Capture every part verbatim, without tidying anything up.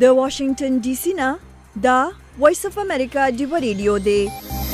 د واشنگټن ډي سي نه دا وایس اف امریکا ډیو ریډیو دی.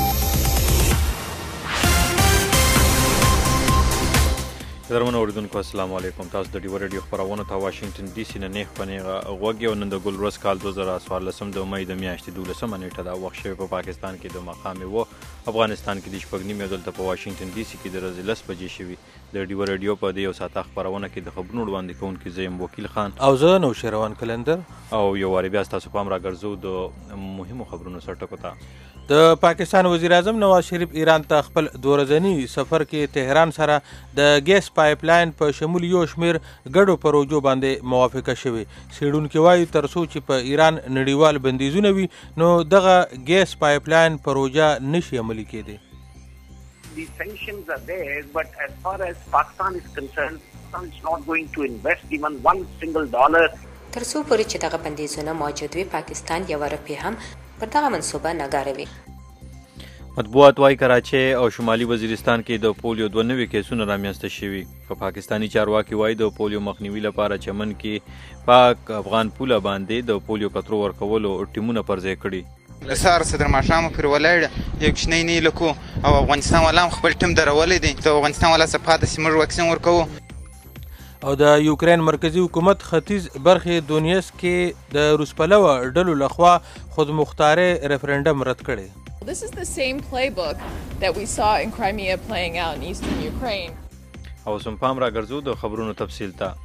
درمنو اوریدونکو السلام علیکم. تاسو د ډیو ریډیو خبرونه ته واشنگټن ډي سي نه نیغ پنیغه غوږی او نن د ګل ورځ کال دوه زره څوارلسم د مې د میاشتې دولسمه نیټه دا وخت شوی په پاکستان کې د مقام و افغانستان کې د شپږ نیمې دلته په واشنگټن ډي سي کې د ورځې لس بجې شوي. د ډیو ریډیو په دې یو ساعت خبرونه کې د خبرونو وړاندې کوونکی زیم وکیل خان او زه نو شروان کلندر او یو واری بیا تاسو پام راګرځو د مهمو خبرونو سره ټکو ته. د پاکستان وزیر اعظم نواز شریف ایران ته خپل دوه ورځني سفر کې تهران سره د ګیس پایپ لاین په شمول یو شمیر ګډو پروژو باندې موافقه شوې. څېړونکي وایي تر څو چې په ایران نړیوال بندیزونه وي نو دغه ګیس پایپ لاین پروژه نشي عملي کېدی. The sanctions are there, but as far as Pakistan is concerned, Pakistan is not going to invest even one single dollar. تر څو پورې چې دغه بندیزونه موجود وي پاکستان یو روپۍ هم پر دغه منصوبه نه کاروي. مطبوعات وايي کراچۍ او شمالي وزیرستان کې د پولیو دوه نوي کیسونه رامنځته شوي. په پاکستاني چارواکي وايي د پولیو مخنیوي لپاره چمن کې پاک افغان پوله باندې د پولیو قطرو ورکولو ټیمونه پر ځای کړي. سهار صدر ماښام پورې ولاړ یو کوچنی نه لکو او افغانستان والا هم خپل ټیم درولې دي. د افغانستان والا څخه پاتې موږ واکسین ورکوو. او د یوکرین مرکزی حکومت ختیځ برخې دونیس کې د روسپلوه ډلو لخوا خودمختارۍ ریفرنډم رد کړی. This is the same playbook that we saw in Crimea playing out in eastern Ukraine. او سم پام راګرځو د خبرونو تفصیل ته.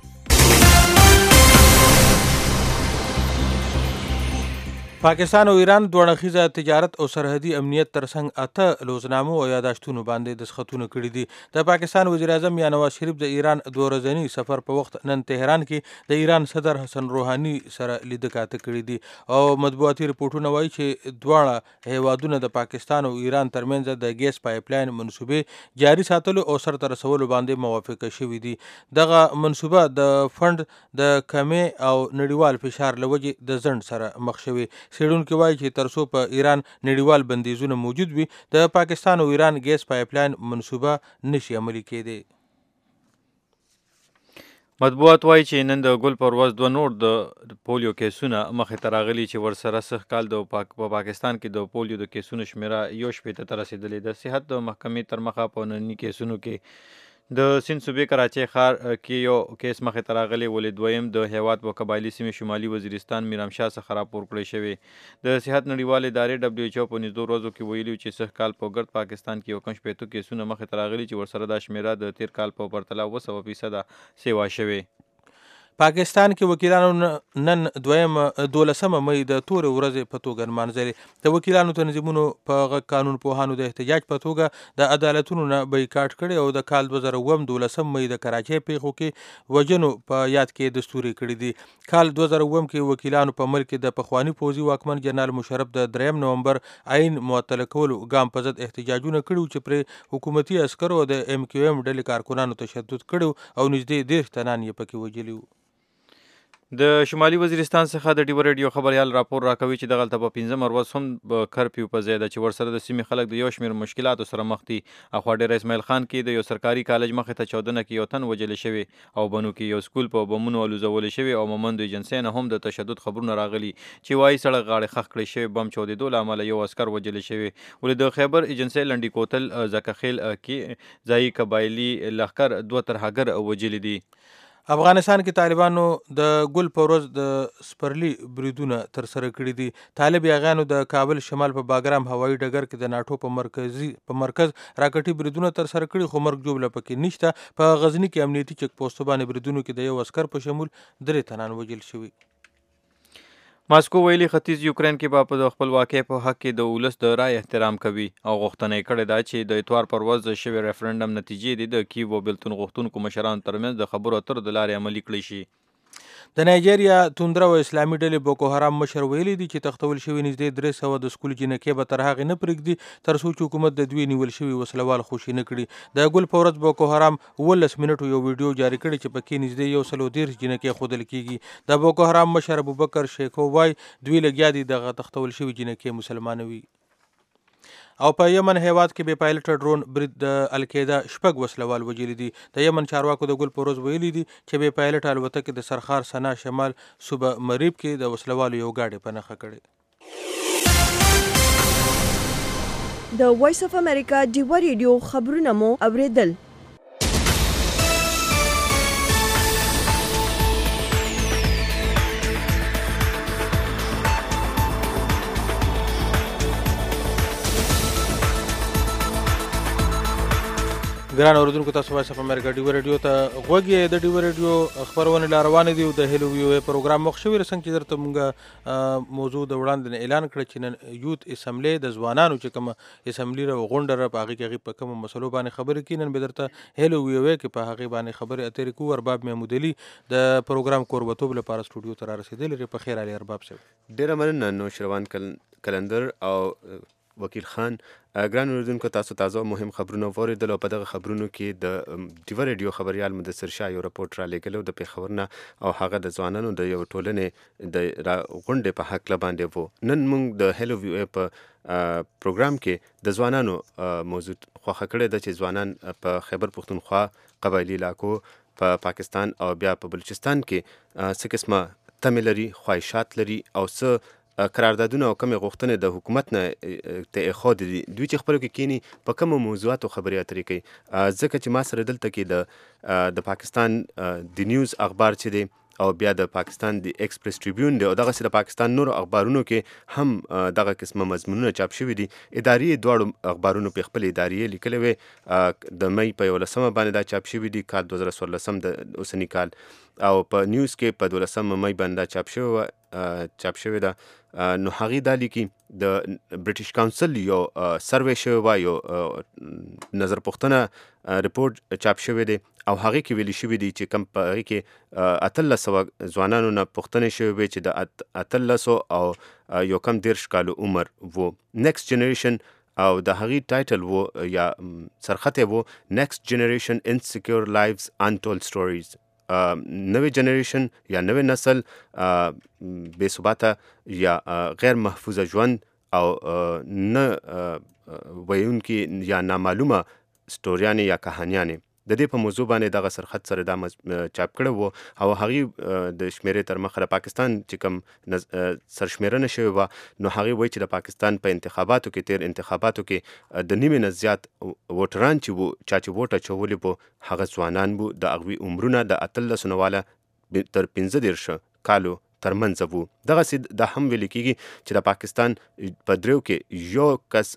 پاکستان او ایران دوه اړخیزه تجارت او سرحدي امنیت ترڅنګ اته لوزنامو او یاداشتونو باندې دستخطونه کړي دي. د پاکستان وزیر اعظم یا نواز شریف د ایران دوه ورځني سفر په وخت نن تهران کې د ایران صدر حسن روحاني سره لیده کاته کړي دي او مطبوعاتي رپورټونه وایي چې دواړه هیوادونه د پاکستان او ایران ترمنځ د ګیس پایپ لاین منصوبې جاري ساتلو او سرته رسولو باندې موافقه شوي دي. دغه منصوبه د فند د کمې او نړیوال فشار له وجې د ځنډ سره مخ شوي. څېړونکي وایي چې تر څو په ایران نړیوال بندیزونه موجود وي د پاکستان او ایران ګیس پایپ لاین منصوبه نشي عملي کېدی. مطبوعات وایي چې نن د ګل پر ورځ دوه نور د پولیو کیسونه مخې ته راغلي چې ورسره سږ کال د پاک په پاکستان کې د پولیو د کیسونو شمیره یو شپېته ته رسېدلې. د صحت د محکمې تر مخه په ننني کیسونو کې د سیند صوبې کراچۍ ښار کې یو کیس مخې ته راغلی ولې دویم د هیواد په قبایلي سیمې شمالي وزیرستان میرامشاه څخه راپور کړی شوی. د صحت نړیوال ادارې ډبلیو ایچ او په نږدې ورځو کې ویلي چې سږ کال په ګرد پاکستان کې یو کم شپېته کیسونه مخې ته راغلي چې ورسره دا شمیره د تیر کال په پرتله اوه سوه فیصده سیوا شوې. پاکستان کې وکیلانو نن دویم دولسمه مې د تورې ورځې په توګه نمانځلې. د وکیلانو تنظیمونو په غږ قانون پوهانو د احتجاج په توګه د عدالتونو نه بایکاټ کړی او د کال دوه زره اووم دولسم مې د کراچۍ پیښو کې وژنو په یاد کې دستوري کړي دي. کال دوه زره اووم کې وکیلانو په ملک د پخواني پوځي واکمن جنرال مشرف د دریم نومبر عین معطله کولو ګام په ضد احتجاجونه کړي چې پرې حکومتي عسکرو د ایم کیو ایم ډلې کارکنانو تشدد کړي او نږدې دېرش تنان یې پکې وژلي وو. د شمالي وزیرستان څخه د ډیو ریډیو خبریال راپور راکوي چې دغلته په پنځمه ورځ هم کرفیو په ځای ده چې ورسره د سیمې خلک د یو شمېر مشکلاتو سره مخ دي. اخوا ډېر اسماعیل خان کې د یو سرکاري کالج مخې ته چاودنه کې یو تن وژلی شوی او بنو کې یو سکول په بمونو الوزولی شوی او مومندو ایجنسۍ نه هم د تشدد خبرونه راغلي چې وایي سړک غاړې خښ کړی شوی بم چاودېدو له امله یو عسکر وژلی شوی. ولې د خیبر ایجنسۍ لنډي کوتل زکخیل کې ځایي قبایلي لښکر دوه ترهګر وژلي دي. افغانستان کې طالبانو د ګل په ورځ د سپرلي بریدونه ترسره کړي دي. طالب یاغیانو د کابل شمال په باګرام هوایي ډګر کې د ناټو په مرکزي په مرکز راکټي بریدونه ترسره کړي خو مرګ جوړه پکې نشته. په غزني کې امنیتي چک پوسټو باندې بریدونو کې د یو عسکر په شمول درې تنان وژل شوي. ماسکو ویلي ختیځ یوکرین کې به په خپلواکۍ په حق کې د ولس د رای احترام کوي او غوښتنه یې کړې ده چې د اتوار پر ورځ شوي ریفرنډم نتیجې دي د کیو او بېلتون غوښتونکو مشرانو ترمنځ د خبرو اترو د لارې عملي کړی شي. د نایجیریا توندره او اسلامي ډلې بوکو حرام مشر ویلي دي چې تښتول شوي نږدې درې سوه د سکول جینکۍ به تر هغې نه پرېږدي تر څو چې حکومت د دوی نیول شوي وسلوال خوشي نه کړي. د ګل په ورځ بوکو حرام اوولس منټو یو ویډیو جاري کړی چې پکې نږدې یو سل او دېرش جینکۍ ښودل کېږي. د بوکو حرام مشر ابوبکر شیکو وایي دوی لګیا دي دغه تښتول شوي جینکۍ مسلمانوي. او په یمن هیواد کې بې پایلټه ډرون برید د القاعده شپږ وسلوال وژلي دي. د یمن چارواکو د ګل پروز ویلي دي چې بې پایلټه الوتکې د سرخار سنا شمال صوبه مریب کې د وسلوالو یو ګاډی په نښه کړی. د وایس اف امریکا ډیوه ریډیو خبرونه مو اوریدل. ګران اوریدونکو تاسو وایس اف امریکا ډیوه ریډیو ته غوږ یې. د ډیوه ریډیو خبرونه لا روانې دي او د هیلو ویو پروګرام مخ شوی څنګه چې درته مونږ موضوع د وړاندې اعلان کړ چې نن یوت اسمبلی د ځوانانو چې کوم اسمبلی را غونډه را په هغه کې هغه په کوم مسلو باندې خبرې کوي. نن به درته هیلو ویو کې په هغه باندې خبرې اترې کوو. ارباب محمود علي د پروګرام کوربتوب لپاره سټوډیو ته را رسېدلی. په خیر علي ارباب صاحب. ډېره مننه نوشروان کلندر او وکیل خان. ګران اوریدونکو تاسو تازه مهم خبرونه واورېدل او په دغه خبرونو کې د ډیوه ریډیو خبریال مدثر شاه یو رپورټ را لېږلی د پېښور نه او هغه د ځوانانو د یو ټولنې د غونډې په هکله باندې و. نن موږ د هیلو ویو په پروګرام کې د ځوانانو موضوع خوښه کړې ده چې ځوانان په خیبر پښتونخوا قبایلي علاقو په پا پاکستان او بیا په بلوچستان کې څه قسمه تمې لري، خواهشات لري او څه قراردادونه او کومې غوښتنې د حکومت نه ته ایښودې دي. دوی چې خپلو کې کینی په کومو موضوعاتو خبرې اترې کوي. ځکه چې ما سره دلته کې د د پاکستان د نیوز اخبار چې دی او بیا د پاکستان د ایکسپریس ټریبیون دی او دغسې د پاکستان نورو اخبارونو کې هم دغه قسمه مضمونونه چاپ شوي دي. ادارې دواړو اخبارونو په خپل ادارې لیکلې وې. د مۍ په یولسمه باندې دا چاپ شوي دي کال دوه زره څوارلسم د اوسني کال او په نیوز کې په دولسمه مۍ باندې دا چاپ شوی چاپ شوی ده. نو هغې دا لیکي د برټیش کاونسل یو سروې شوی وه، یو نظر پوښتنه رپورټ چاپ شوی دی او هغې کې ویلي شوي دي چې کوم په هغې کې اتلس سوه ځوانانو نه پوښتنې شوې وې چې د اتلسو او یو کم دېرش کالو عمر و. نیکسټ جنریشن او د هغې ټایټل و یا سرخط یې و نیکسټ جنریشن انسیکیور لایفز انټولډ سټوریز. نوې جنریشن یا نوې نسل بې ثباته یا غیر محفوظه ژوند او نه ویونکي یا نامعلومه سټوریانې یا کهانیانې د دې په موضوع باندې دغه سرخط سره دا چاپ کړی و او هغې د شمیرې تر مخه د پاکستان چې کوم سرشمیرنه شوې وه نو هغې وایي چې د پاکستان په انتخاباتو کې تیر انتخاباتو کې د نیمې نه زیات ووټران چې وو چا چې ووټ اچولی بو هغه ځوانان بو. د هغوی عمرونه د اتلسو نه واله تر پنځه دېرش کالو ترمنځ وو. دغسې دا هم ویل کېږي چې د پاکستان په دریو کې یو کس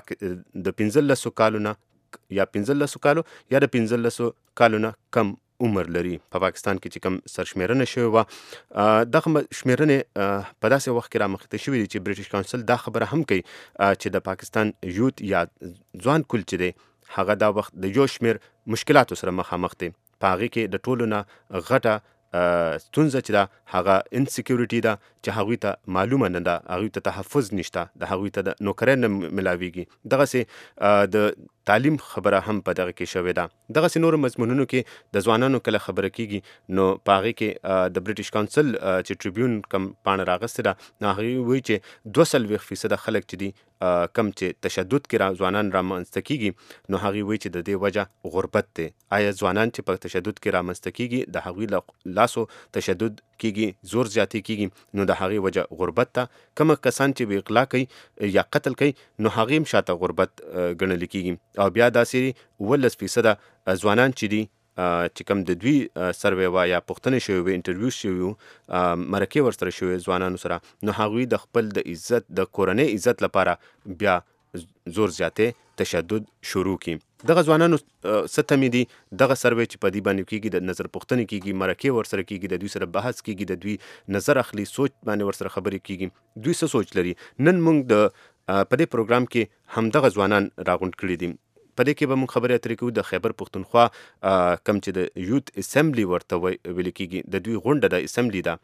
د پنځلسو کالو نه یا پنځلسو کالو یا د پنځلسو کالو نه کم عمر لري. په پاکستان کې چې کوم سرشمیرنه شوې وه دغه شمیرنې په داسې وخت کې رامخته شوي دي چې برټیش کاونسل دا خبره هم کوي چې د پاکستان یوت یا ځوان کل چې دی هغه دا وخت د یو شمیر مشکلاتو سره مخامخ دی. په هغې کې د ټولو نه غټه ستونزه چې ده هغه انسیکیورټي ده چې هغوی ته معلومه نه ده، هغوی ته تحفظ نشته، د هغوی ته د نوکرۍ نه ملاویږي. دغسې د تعلیم خبره هم په دغه کې شوې ده. دغسې نورو مضمونونو کې د ځوانانو کله خبره کېږي نو په هغې کې د برټیش کاونسل چې ټریبیون کم پاڼه راغستې ده نو هغې وایي چې دوه څلوېښت فیصده خلک چې دي کم چې تشدد کې را ځوانان رامنځته کېږي نو هغې وایي چې د دې وجه غربت دی. آیا ځوانان چې په تشدد کې رامنځته کېږي د هغوی له لاسو تشدد کېږي، زور زیاتې کېږي نو د هغې وجه غربت ته. کومه کسان چې به اغلا کوي یا قتل کوي نو هغې هم شاته غربت ګڼل کېږي. او بیا داسې اوولس فیصده ځوانان چې دي چې کوم د دوی سروې وه یا پوښتنې شوې وې انټرویو شوي وو مرکې ورسره شوې ځوانانو سره نو هغوی د خپل د عزت د کورنۍ عزت لپاره بیا زور زیاتې تشدد شروع کړي. دغه ځوانانو څه تمې دي دغه سروې چې په دې باندې کېږي د نظر پوښتنې کېږي، مرکې ورسره کېږي، د دوی سره بحث کېږي، د دوی نظر اخلي، سوچ باندې ورسره خبرې کېږي. دوی څه سوچ لري نن موږ د په دې پروګرام کې همدغه ځوانان راغونډ کړي دي. په دې کې به موږ خبرې اترې کوو د خیبر پښتونخوا کم چې د یوت اسمبلی ورته ویل کېږي د دوی غونډه د اسمبلی ده،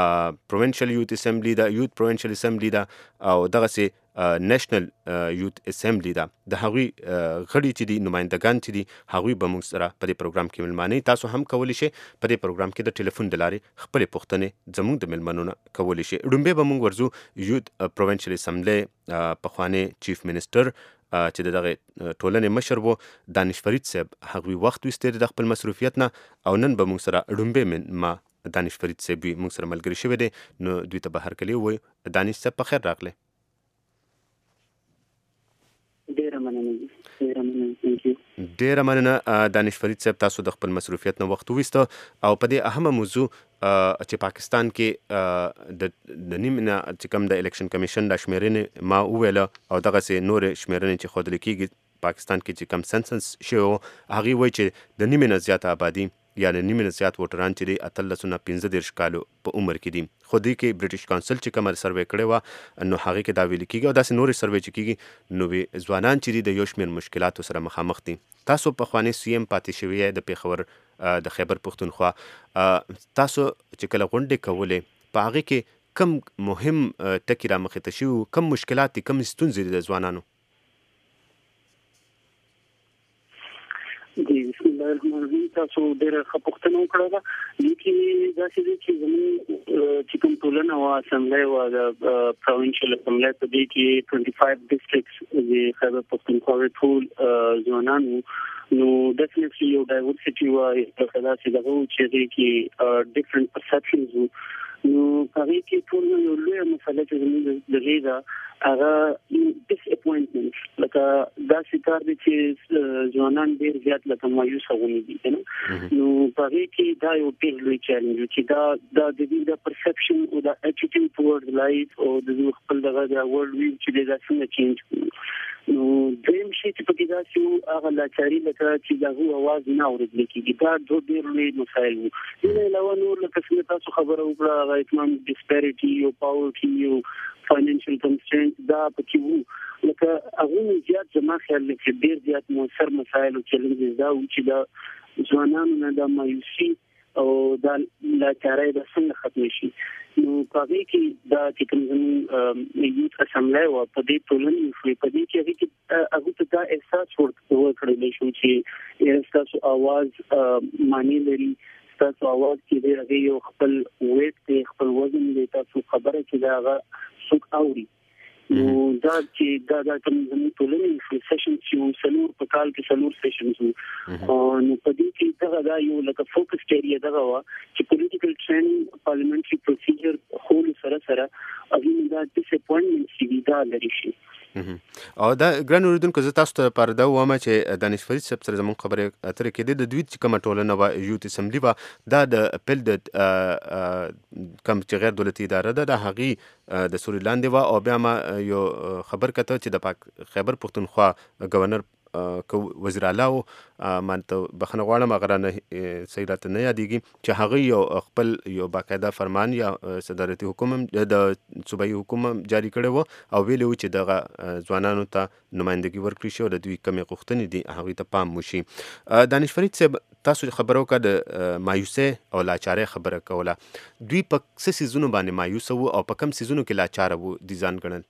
پروینشل یوت اسمبلی ده، یوت پروینشل اسمبلی ده او دغسې نیشنل یوت اسمبلی ده. د هغوی غړي چې دي نمایندګان چې دي هغوی به موږ سره په دې پروګرام کې مېلمانه. تاسو هم کولی شئ په دې پروګرام کې د ټلیفون د لارې خپلې پوښتنې زموږ د مېلمنو نه کولی شئ. ړومبی به موږ ورځو یوت پروینشل اسمبلی پخوانی چیف منسټر چې دغه ټولنې مشر وو دانش فرید صاحب هغوی وخت ویستې د خپل مصروفیت نه او نن به موږ سره ډومبې من ما دانش فرید صاحب موږ سره ملګری شوی دی نو دوی ته به هرکلی ووایو. دانش صاحب په خیر راغلی. ډیره مننه ډیره مننه ثانک یو. ډیره مننه دانش فرید صاحب، تاسو د خپل مصروفیت نه وخت وویسته او په دې اهمه موضوع چې پاکستان کې د نیم نه چې کوم د الیکشن کمیشن د شمیرنې ما وویله او دغسې نورې شمیرنې چې ښودل کېږي پاکستان کې چې کم سنسس شوی و هغې وایي چې د نیمې نه زیاته آبادي یا د نیمې نه زیات ووټران چې دي اتلسو نه پنځه دېرش کالو په عمر کې دي. خو دوی کې برټش کونسل چې کومه سروې کړې وه نو هغې کې دا ویل کېږي او داسې نورې سروې چې کېږي نو وی ځوانان چې دي د یو شمېر مشکلاتو سره مخامخ دي. تاسو پخوانی سی ایم پاتې شوي د پېښور د خیبر پښتونخوا، تاسو چې کله غونډې کولې په هغې کې کم مهم ټکي رامخې ته شوي، کم مشکلات دي، کم ستونزې دي د ځوانانو؟ جی بسم الله الرحمن الرحیم. تاسو ډېره ښه پوښتنه وکړه ده. دې کې داسې دی چې زموږ چې کوم ټولنه وه اسمبلی وه د پروینشل اسمبلی په دې کې ټوینټي فایو ډسټرکټس د خیبر پښتونخوا ټول ځوانان وو نو ډیفینټلی یو ډایورسټي وه لکه داسې دغه وو چې هغې کې ډفرنټ پرسپشنز وو نو هغې کې ټول یو لویه مسله چې زموږ د دې ده هغه ډس اپوینټمنټ لکه داسې کار دی چې ځوانان ډېر زیات لکه مایوسه غونې دي که نه نو په هغې کې دا یو ډېر لوی چیلنج و چې دا دا د دې د پرسپشن او د اټیټیوډ ټورډ لایف او د دوی خپل دغه د ورلډ ویو چې دی دا څنګه چینج کړو. نو دویم شی چې پکې داسې وو هغه لاچاري لکه چې د هغو اواز نه اورېدل کېږي دا دوه ډېر لوی مسایل وو. دې نه علاوه نور لکه څنګه تاسو خبره وکړه هغه اکنامک ډسپیریټي او پاورټي او فاینانشل کنسټرینټ دا پکې وو لکه هغه زیات زما خیال دی چې ډېر زیات مؤثر مسایل او چیلنجز دا وو چې دا ځوانانو نه د مایوسي او دا لاچارۍ به څنګه ختمې شي. نو په هغې کې دا چې کوم زموږ یوت اسمبلی وه په دې ټولنې شوې په دې کې هغې کې هغوی ته دا احساس ورکړلی شو چې ستاسو اواز معنی لري، ستاسو اواز چې دی هغې یو خپل ویټ دی، خپل وزن دی، تاسو خبره چې دی هغه څوک اوري. نو دا چې دا دا کوم زموږ ټولنې شوې سیشنز چې وو څلور په کال کې څلور سیشنز وو نو په دې کې دغه دا یو لکه فوکس ایریا دغه وه چې پولیټیکل ټرینډ پارلیمنټري پروسیجر خولو سره سره هغوی دا ډس اپوینټمنټ چې دي دا لرې شي. او دا ګران اوریدونکو زه تاسو ته لپاره دا ووایم چې دانش فرید صاحب سره زموږ خبرې اترې کېدې د دوی چې کومه ټولنه وه یوت اسمبلي وه دا د اپل د کوم چې غیر دولتي اداره ده د هغې د سوري لاندې وه او بیا ما یو خبر کته چې د پاک خیبر پښتونخوا گورنر وزیر اعلی و من ته بخښنه غواړم هغه رانه صحیح راته نه یادېږي چې هغه یو خپل یو باقاعده فرمان یا صدارتي حکم د صوبایي حکم جاری کړی و او ویلي و چې دغه ځوانانو ته نمایندګي ورکړي شي او د دوی کمې غوښتنې دي هغوی ته پام وشي. دانش فرید صاحب تاسو خبره وکړه د مایوسۍ او لاچارۍ خبره کوله، دوی په څه څیزونو باندې مایوسه وو او په کم څیزونو کې لاچاره وو دي ځان ګڼل؟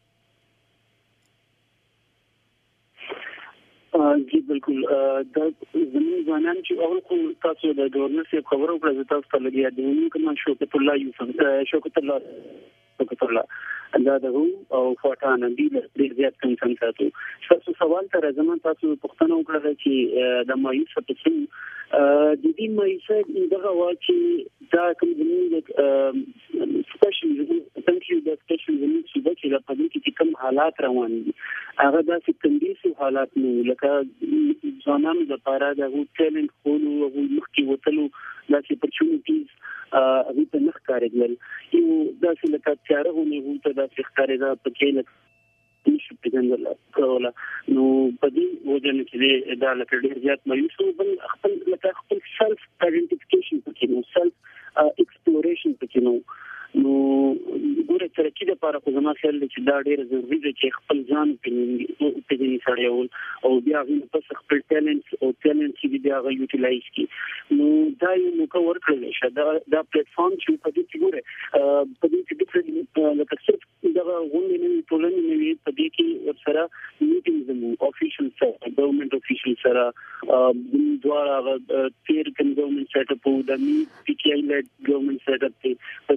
جی بالکل دا زموږ ځوانان چې اول خو تاسو د ګورنر صاحب خبره وکړه زه تاسو ته لږ یادوم کوم شوکت الله یوسف شوکت الله شوکت الله دا دغه او فوټان دي ډېر زیات کنسن ساتو. تاسو سوال ته راځم، تاسو پوښتنه وکړه چې د مایوسه په څه د دې مایوسه دغه وا چې دا کوم زموږ سپیشل څنګه د سپیشل زموږ صوبه چې د پدې کې کوم حالات روان دي هغه داسې کندیسي حالات نه لکه ځوانانو لپاره د هغو ټیلنټ خولو هغوی مخکې وتلو داسې اپرچونیټیز هغوی ته نه ښکارېدل. یو داسې لکه تیاره غوندې هغوی ته داسې ښکارېده په کې لکه نشو پېژندل کوله. نو په دې وجه نه چې دی دا لکه ډېر زیات مایوس و. بل خپل لکه خپل سلف آیډنټیفیکیشن پکې نو، سلف ایکسپلوریشن پکې نو. نو ګوره ترقي دپاره خو زما خیال دی چې دا ډېره ضروري ده چې خپل ځان وپېژني سړی اول او بیا هغوی نه پس خپل ټیلنټ او ټیلنټ چې دي بیا هغه یوټیلایز کړي. نو دا یو موقع ورکړلی شه دا دا پلیټفارم چې په دې کې ګوره په دې کې ډفرنټ لکه صرف دغه غونډې نه وي ټولنې نه وي په دې کې ورسره میټینګ زموږ افیشل سره ګورنمنټ افیشل سره دواړه هغه تېر کوم ګورنمنټ سیټ اپ و د می پي ټي آی لیډ ګورنمنټ سیټ اپ دی په دې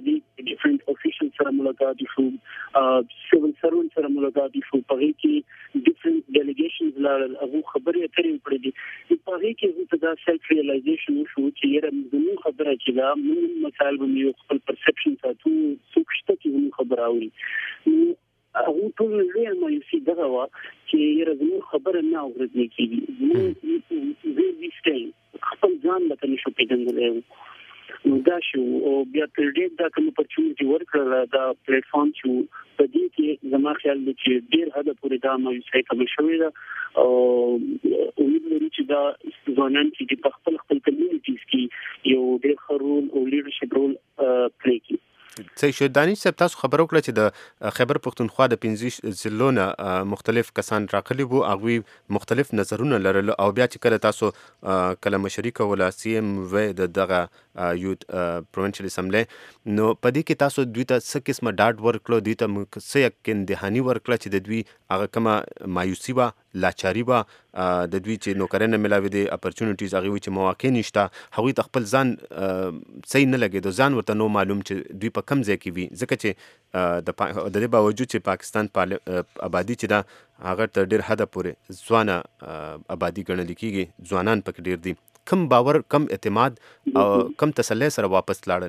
کې ډیفرنٹ افیشل سره ملاقات شو، سیول سروانت سره ملاقات شو، په هغه کې ډیفرنٹ ډیلیګیشنز لارل هغه خبرې اترې وکړې دي. په هغه کې زه دا سیلف ریلایزیشن وشو چې یره زموږ خبره چې دا موږ مثال به خپل پرسپشن ساتو څوک شته چې زموږ خبره اوري. هغه ټول لوی مایوسي دغه وا چې یره زموږ خبره نه اورېدل کېږي. زموږ زه دې خپل ځان لکه نشو پیژندلی. نو دا شو او بیا تر دې دا کوم اپورچونټي ورکړه دا پلیټ فارم چې په دې کې زما خیال دی چې ډېر حد پورې دا مایوسي کم شوې ده او امید لري چې دا ځوانان چې په خپل خپل کمیونټیز کې یو ډېر ښه رول او لیډرشپ رول پلی کوي. صحیح شو. دانش صاحب تاسو خبرو کړه چې د خیبر پښتونخوا د پنځه ضلعو نه مختلف کسان راغلي وو، هغوی مختلف نظرونه لرل او بیا چې کله تاسو کله مشري کوله سی ایم و د دغه یوت پروینشل اسمبلی، نو په دې کې تاسو دوی ته څه قسمه ډاډ ورکړو، دوی ته څه یقین دهاني ورکړه چې د دوی هغه کومه مایوسي وه، لاچاري وه، د دوی چې نوکرۍ نه میلاوي دي، اپورچونټیز هغوی چې مواقع نشته، هغوی ته خپل ځان صحیح نه لګېدو، ځان ورته نو معلوم چې دوی په کم ځای کې وي، ځکه چې د دې باوجود چې پاکستان آبادي چې ده هغه تر ډېر حده پورې ځوانه آبادي ګڼل کېږي، ځوانان پکې ډېر دي. کم باور، کم اعتماد او کم تسلی سره واپس لاړل؟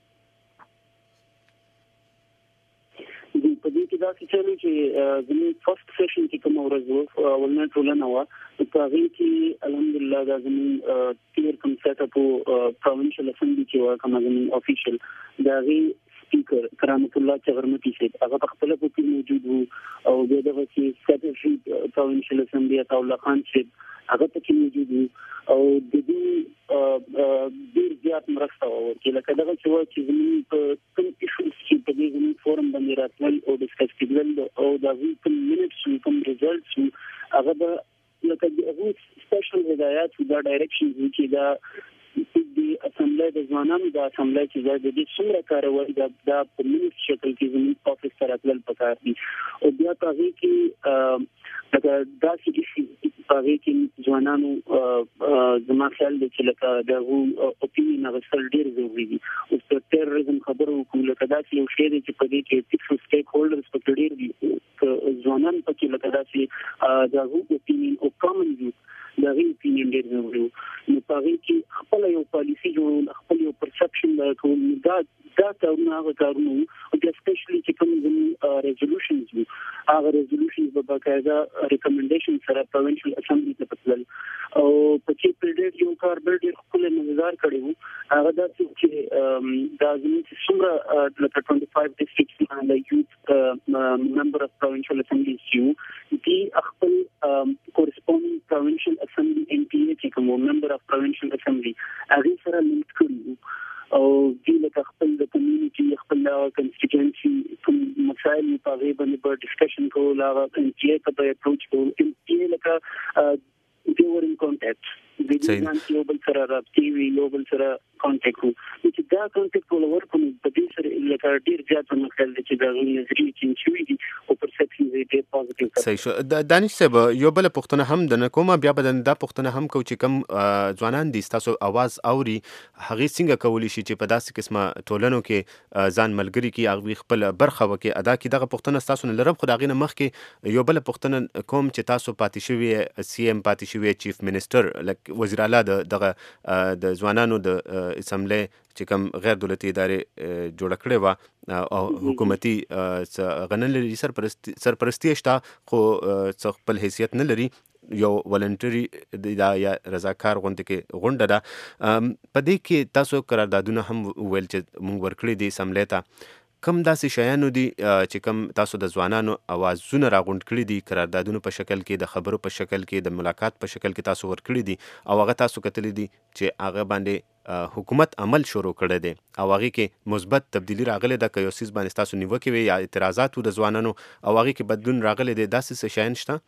په دې کې دا چې چې زموږ فرست سیشن کې کوم ورځ وه اولنۍ ټولنه وه، په هغې کې الحمدلله دا زموږ تیر کوم سیټ اپ پروینشل اسمبلی چې وه کومه زموږ افیشل د هغې سپیکر کرامت الله چغرمټي صاحب هغه په خپله په کې موجود وو او بیا دغه چې سیکرټري پروینشل اسمبلی عطاالله خان صاحب هغه په کې موجود وو او د دې ډېر زیات مرسته وکړه. لکه دغه چې وایي چې زموږ په کوم ایشوز چې په دې زموږ فورم باندې راتلل او ډسکس کېدل او د هغوی کوم منټس وو، کوم ریزلټس وو، هغه به لکه د هغوی سپیشل هدایات وو، دا ډایرکشنز وو چې دا د اسمبلی د ځوانانو د اسمبلی چې دا د دې څومره کاروي دا د په منټ شکل کې زموږ افیس ته راتلل پکار دي. او بیا په هغې کې لکه داسې ایشوز په هغې کې ځوانانو زما خیال دی چې لکه د هغو اوپینین اخیستل ډېر ضروري دي. اوس د ټیرریزم خبره وکړو، لکه داسې یو شی دی چې په دې کې سکس سټیک هولډرز پکې ډېر دي، ځوانان پکې لکه داسې د هغو اوپینین او کامن ویو د هغې اوپینین ډېر ضروري وو. نو په هغې کې خپله یو پالیسي جوړول، خپل یو پرسپشن کول، دا دا کارونه هغه کارونه وو. او بیا سپیشلي چې کوم زموږ ریزولوشنز وو، هغه ریزولوشنز به باقاعده ریکمنډیشن سره پروینشل اسمبلی ته تلل او په کې پر ډېر یو کار بل ډېر ښکلی مزدار کړی وو. هغه داسې چې دا زموږ چې څومره لکه ټوینټي فایو ډسټرکټس د یوت ممبر اف پروینشل اسمبلیز چې وو، دوی خپل کورسپونډینګ پروینشل اسمبلی ایم پی ای چې کوم ممبر اف پروینشل اسمبلی هغې سره لینک کړي وو او دوی لکه خپل د کمیونټي خپل کنسټیټوینسي کوم مسایل په هغې باندې به ډسکشن کول، هغه ایم پی ای ته به اپروچ کول. ایم پی ای لکه they were in contact. د دې ځان کې یو بل سره رابطې وي، یو بل سره کانټیکټ وو. چې دا کانټیکټ ول ورکوم په دې سره لکه ډېر زیات مخکل دي چې دا غوښتنې نظریې چینج شوي دي او پرسپشن یې ډېر پوزټیو. صحیح شو. دانش صاحب یو بل پوښتنه هم د نکومه بیا به دا پوښتنه هم کو چې کم ځوانان دي تاسو आवाज اوري، هغه څنګه کولی شي چې په داسې قسمه ټولنو کې ځان ملګری کې هغه خپل برخه وکي ادا کی. دغه پوښتنه تاسو نه لرم، خو دا غینه مخکې یو بل پوښتنه کوم چې تاسو پاتې شوی سی ایم پاتې شوی چیف منسٹر لک وزیر اعلی د دغه د ځوانانو د اسمبلی چې کوم غیر دولتي ادارې جوړ کړې و او حکومتي غنل لري سرپرستی سرپرستی شته، خو څه خپل حیثیت نه لري، یو ولنټري دا یا رضاکار غونډه کې غونډه ده. په دې کې تاسو قراردادونه هم ویل چې موږ ورکړي دي اسمبلی ته. کم داسې شیانو دي چې کم تاسو د ځوانانو اوازونه راغونډ کړي دي، قراردادونو په شکل کې، د خبرو په شکل کې، د ملاقات په شکل کې تاسو ورکړي دي او هغه تاسو کتلی دي چې هغه باندې حکومت عمل شروع کړی دی او هغې کې مثبت تبدیلی راغلی ده، که یو څیز باندې تاسو نیوکې وي یا اعتراضات و د ځوانانو او هغې کې بدلون راغلی دی، داسې څه شیان شته؟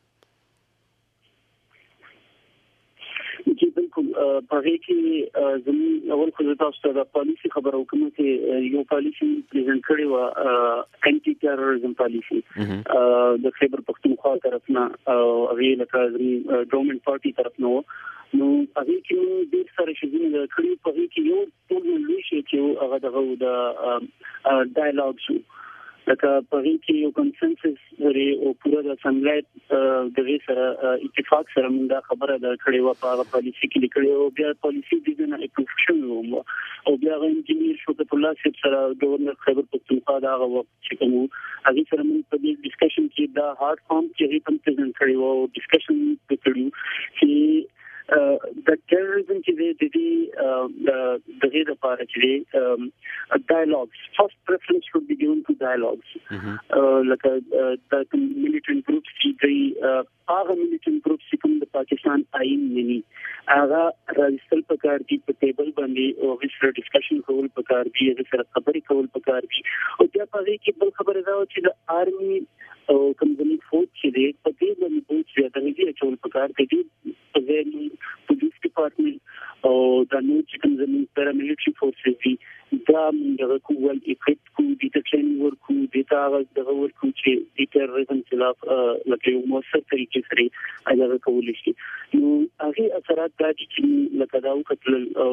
په هغې کې زموږ اول خو زه تاسو ته د پالیسي خبره وکړم چې یو پالیسي پریزنټ کړې وه، انټي ټیرریزم پالیسي د خیبر پښتونخوا طرف نه او هغې لکه زموږ ګورنمنټ پارټي طرف نه وه. نو هغې کې موږ ډېر سره شیزونه کړي. په هغې کې یو ټول لوی شی کې چې هغه دغه د ډایالوګ لکه په هغه کې یو کنسنسس لري او پوره د اسمبلی د سره اتفاق سره موږ خبره دا کړې و په هغه پالیسي کې لیکلې او بیا پالیسي د نه اپروفشن و او بیا غو انجینیر شوکت الله صاحب سره گورنر خیبر پختونخوا دا هغه چې کوم هغه سره موږ په دې ډسکشن کې دا هارد فارم کې هم پریزنټ کړی و او ډسکشن وکړو چې د ټیرریزم چې د دې د غیر لپاره چې ډایالوګز فرست پریفرنس شود بي ګیون ټو ډایالوګز لکه د ملیټنټ ګروپس چې هغه ملیټنټ ګروپس چې کوم د پاکستان آئین مني هغه راځل پکار دي په ټیبل باندې او هیڅ ډسکشن کول پکار دي هغه سره خبرې کول پکار دي او بیا په دې کې بل خبره دا چې د آرمي او کمزوري فوج چې د په دې باندې بوج زیاته نه دي چې پکار دي په دې پولیس ډپارټمنټ او د نو چې کمزوري پیراملیټري فورسز دي دا موږ کوول اکټ کو د ټریننګ ورکو د تا د ورکو چې د ټیرریزم خلاف لکه یو موثر طریقې سره هغه کول شي نو هغه اثرات د چې لکه دا وکړل او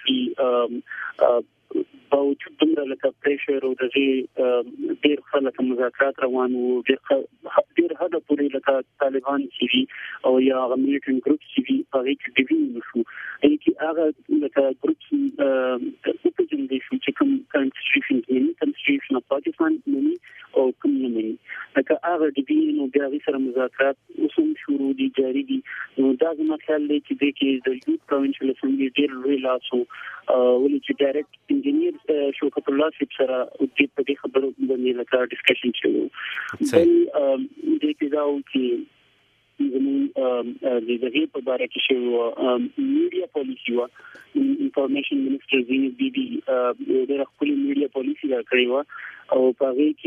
ریسنټلی باوجود دومره لکه پریشر او د ډیر خلک مذاکرات روان وو ډیر هدا پورې لکه طالبان چې او یا ملیټنټ ګروپ چې هغه کې ډیوین شو چې هغه لکه ګروپ په جنګ شو چې کوم کنسټیټیوشن کې کنسټیټیوشن اف پاکستان مني او کوم نه مني لکه هغه ډیوین او بیا سره مذاکرات اوسم شروع دي جاری دي نو دا زما خیال دی چې د کې د یوت پروینشل اسمبلی ډیر لوی لاسو ولې چې ډایرکټ انجینیر شوکت الله صاحب سره د دې خبرو باندې لکه ډسکشن شوی بل د دې دا چې زموږ د دغه په اړه کې شوی میډیا پالیسی وا انفارمیشن منسٹر زینب بیبي د خپل میډیا پالیسی دا کړی و او په هغه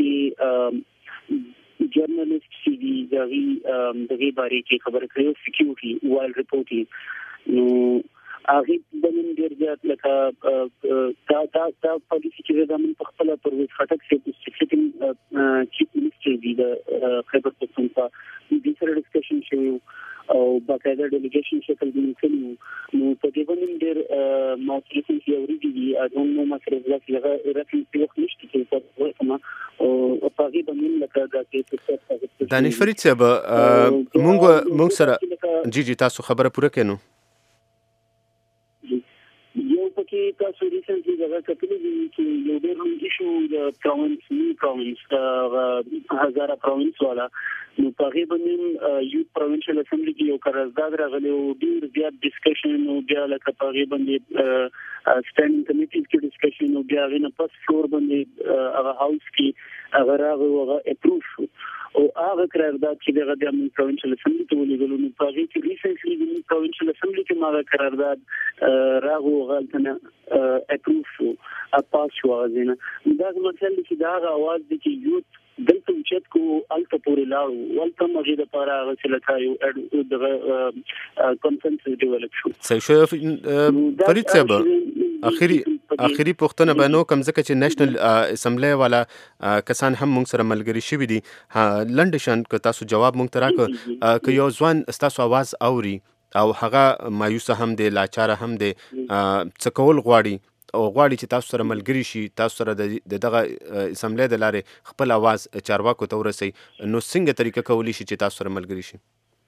کې جرنالست چې دی دغه دغه باره کې خبره کړې سکیورټي وایل ریپورټینګ نو هغه د نن ډیر زیات لکه دا دا دا پالیسي چې د من په خپل پرویز خټک چې سیکریټری چیف منسٹر دی د خیبر پختونخوا د سره ډسکشن شوی او باقاعده ډیلیګیشن شکل دی کړو نو په دې باندې ډیر ماوثلیشن چې اوريدي دي اګون نو مسره ځکه هغه راتلونکي په وخت نشته چې په وکما او په دې باندې لکه دا چې دانش فرید صاحب مونږ مونږ سره جی جی تاسو خبره پوره کینو یو پکې تاسو ریسنټلی دا کتلې دي چې یو ډېر لوی شو د پروینس نی پروینس هزاره پروینس والا نو په هغه باندې یو پروینشل اسمبلی کې یو قرارداد راغلی او ډېر زیات ډسکشن او بیا لکه په هغه باندې سټانډینګ کمیټیز کې ډسکشن او بیا غوښنه پس فلور باندې هغه هاوس کې هغه راغی او هغه اپروف شو او هغه قرارداد چې دغه د امن پروینشل اسمبلی ته ولېږل نو په هغه کې ریسنټلی د پروینشل اسمبلی کې ماغه قرارداد راغو غلطنه اپروف شو اپاس شو غزنه دا مطلب چې دا غواړي چې یوت دلته چت کو الته پورې لاړو ولته مجید لپاره غسل کایو د کنسنسس ډیولپ شو صحیح شو فرید صاحب اخیری اخیری پښتنه بنو کم ځکه چې نېشنل اسمبلی والا کسان هم موږ سره ملګری شوي دي لنډشن که تاسو جواب موږ ته راکړه که یو ځوان تاسو आवाज اوري او هغه مایوسه هم دی لاچاره هم دی څه کول غواړي او غواړي چې تاسو سره ملګری شي تاسو سره د دغه اسمبلی د لارې خپل आवाज چارواکو ته ورسي نو څنګه طریقه کولی شي چې تاسو سره ملګری شي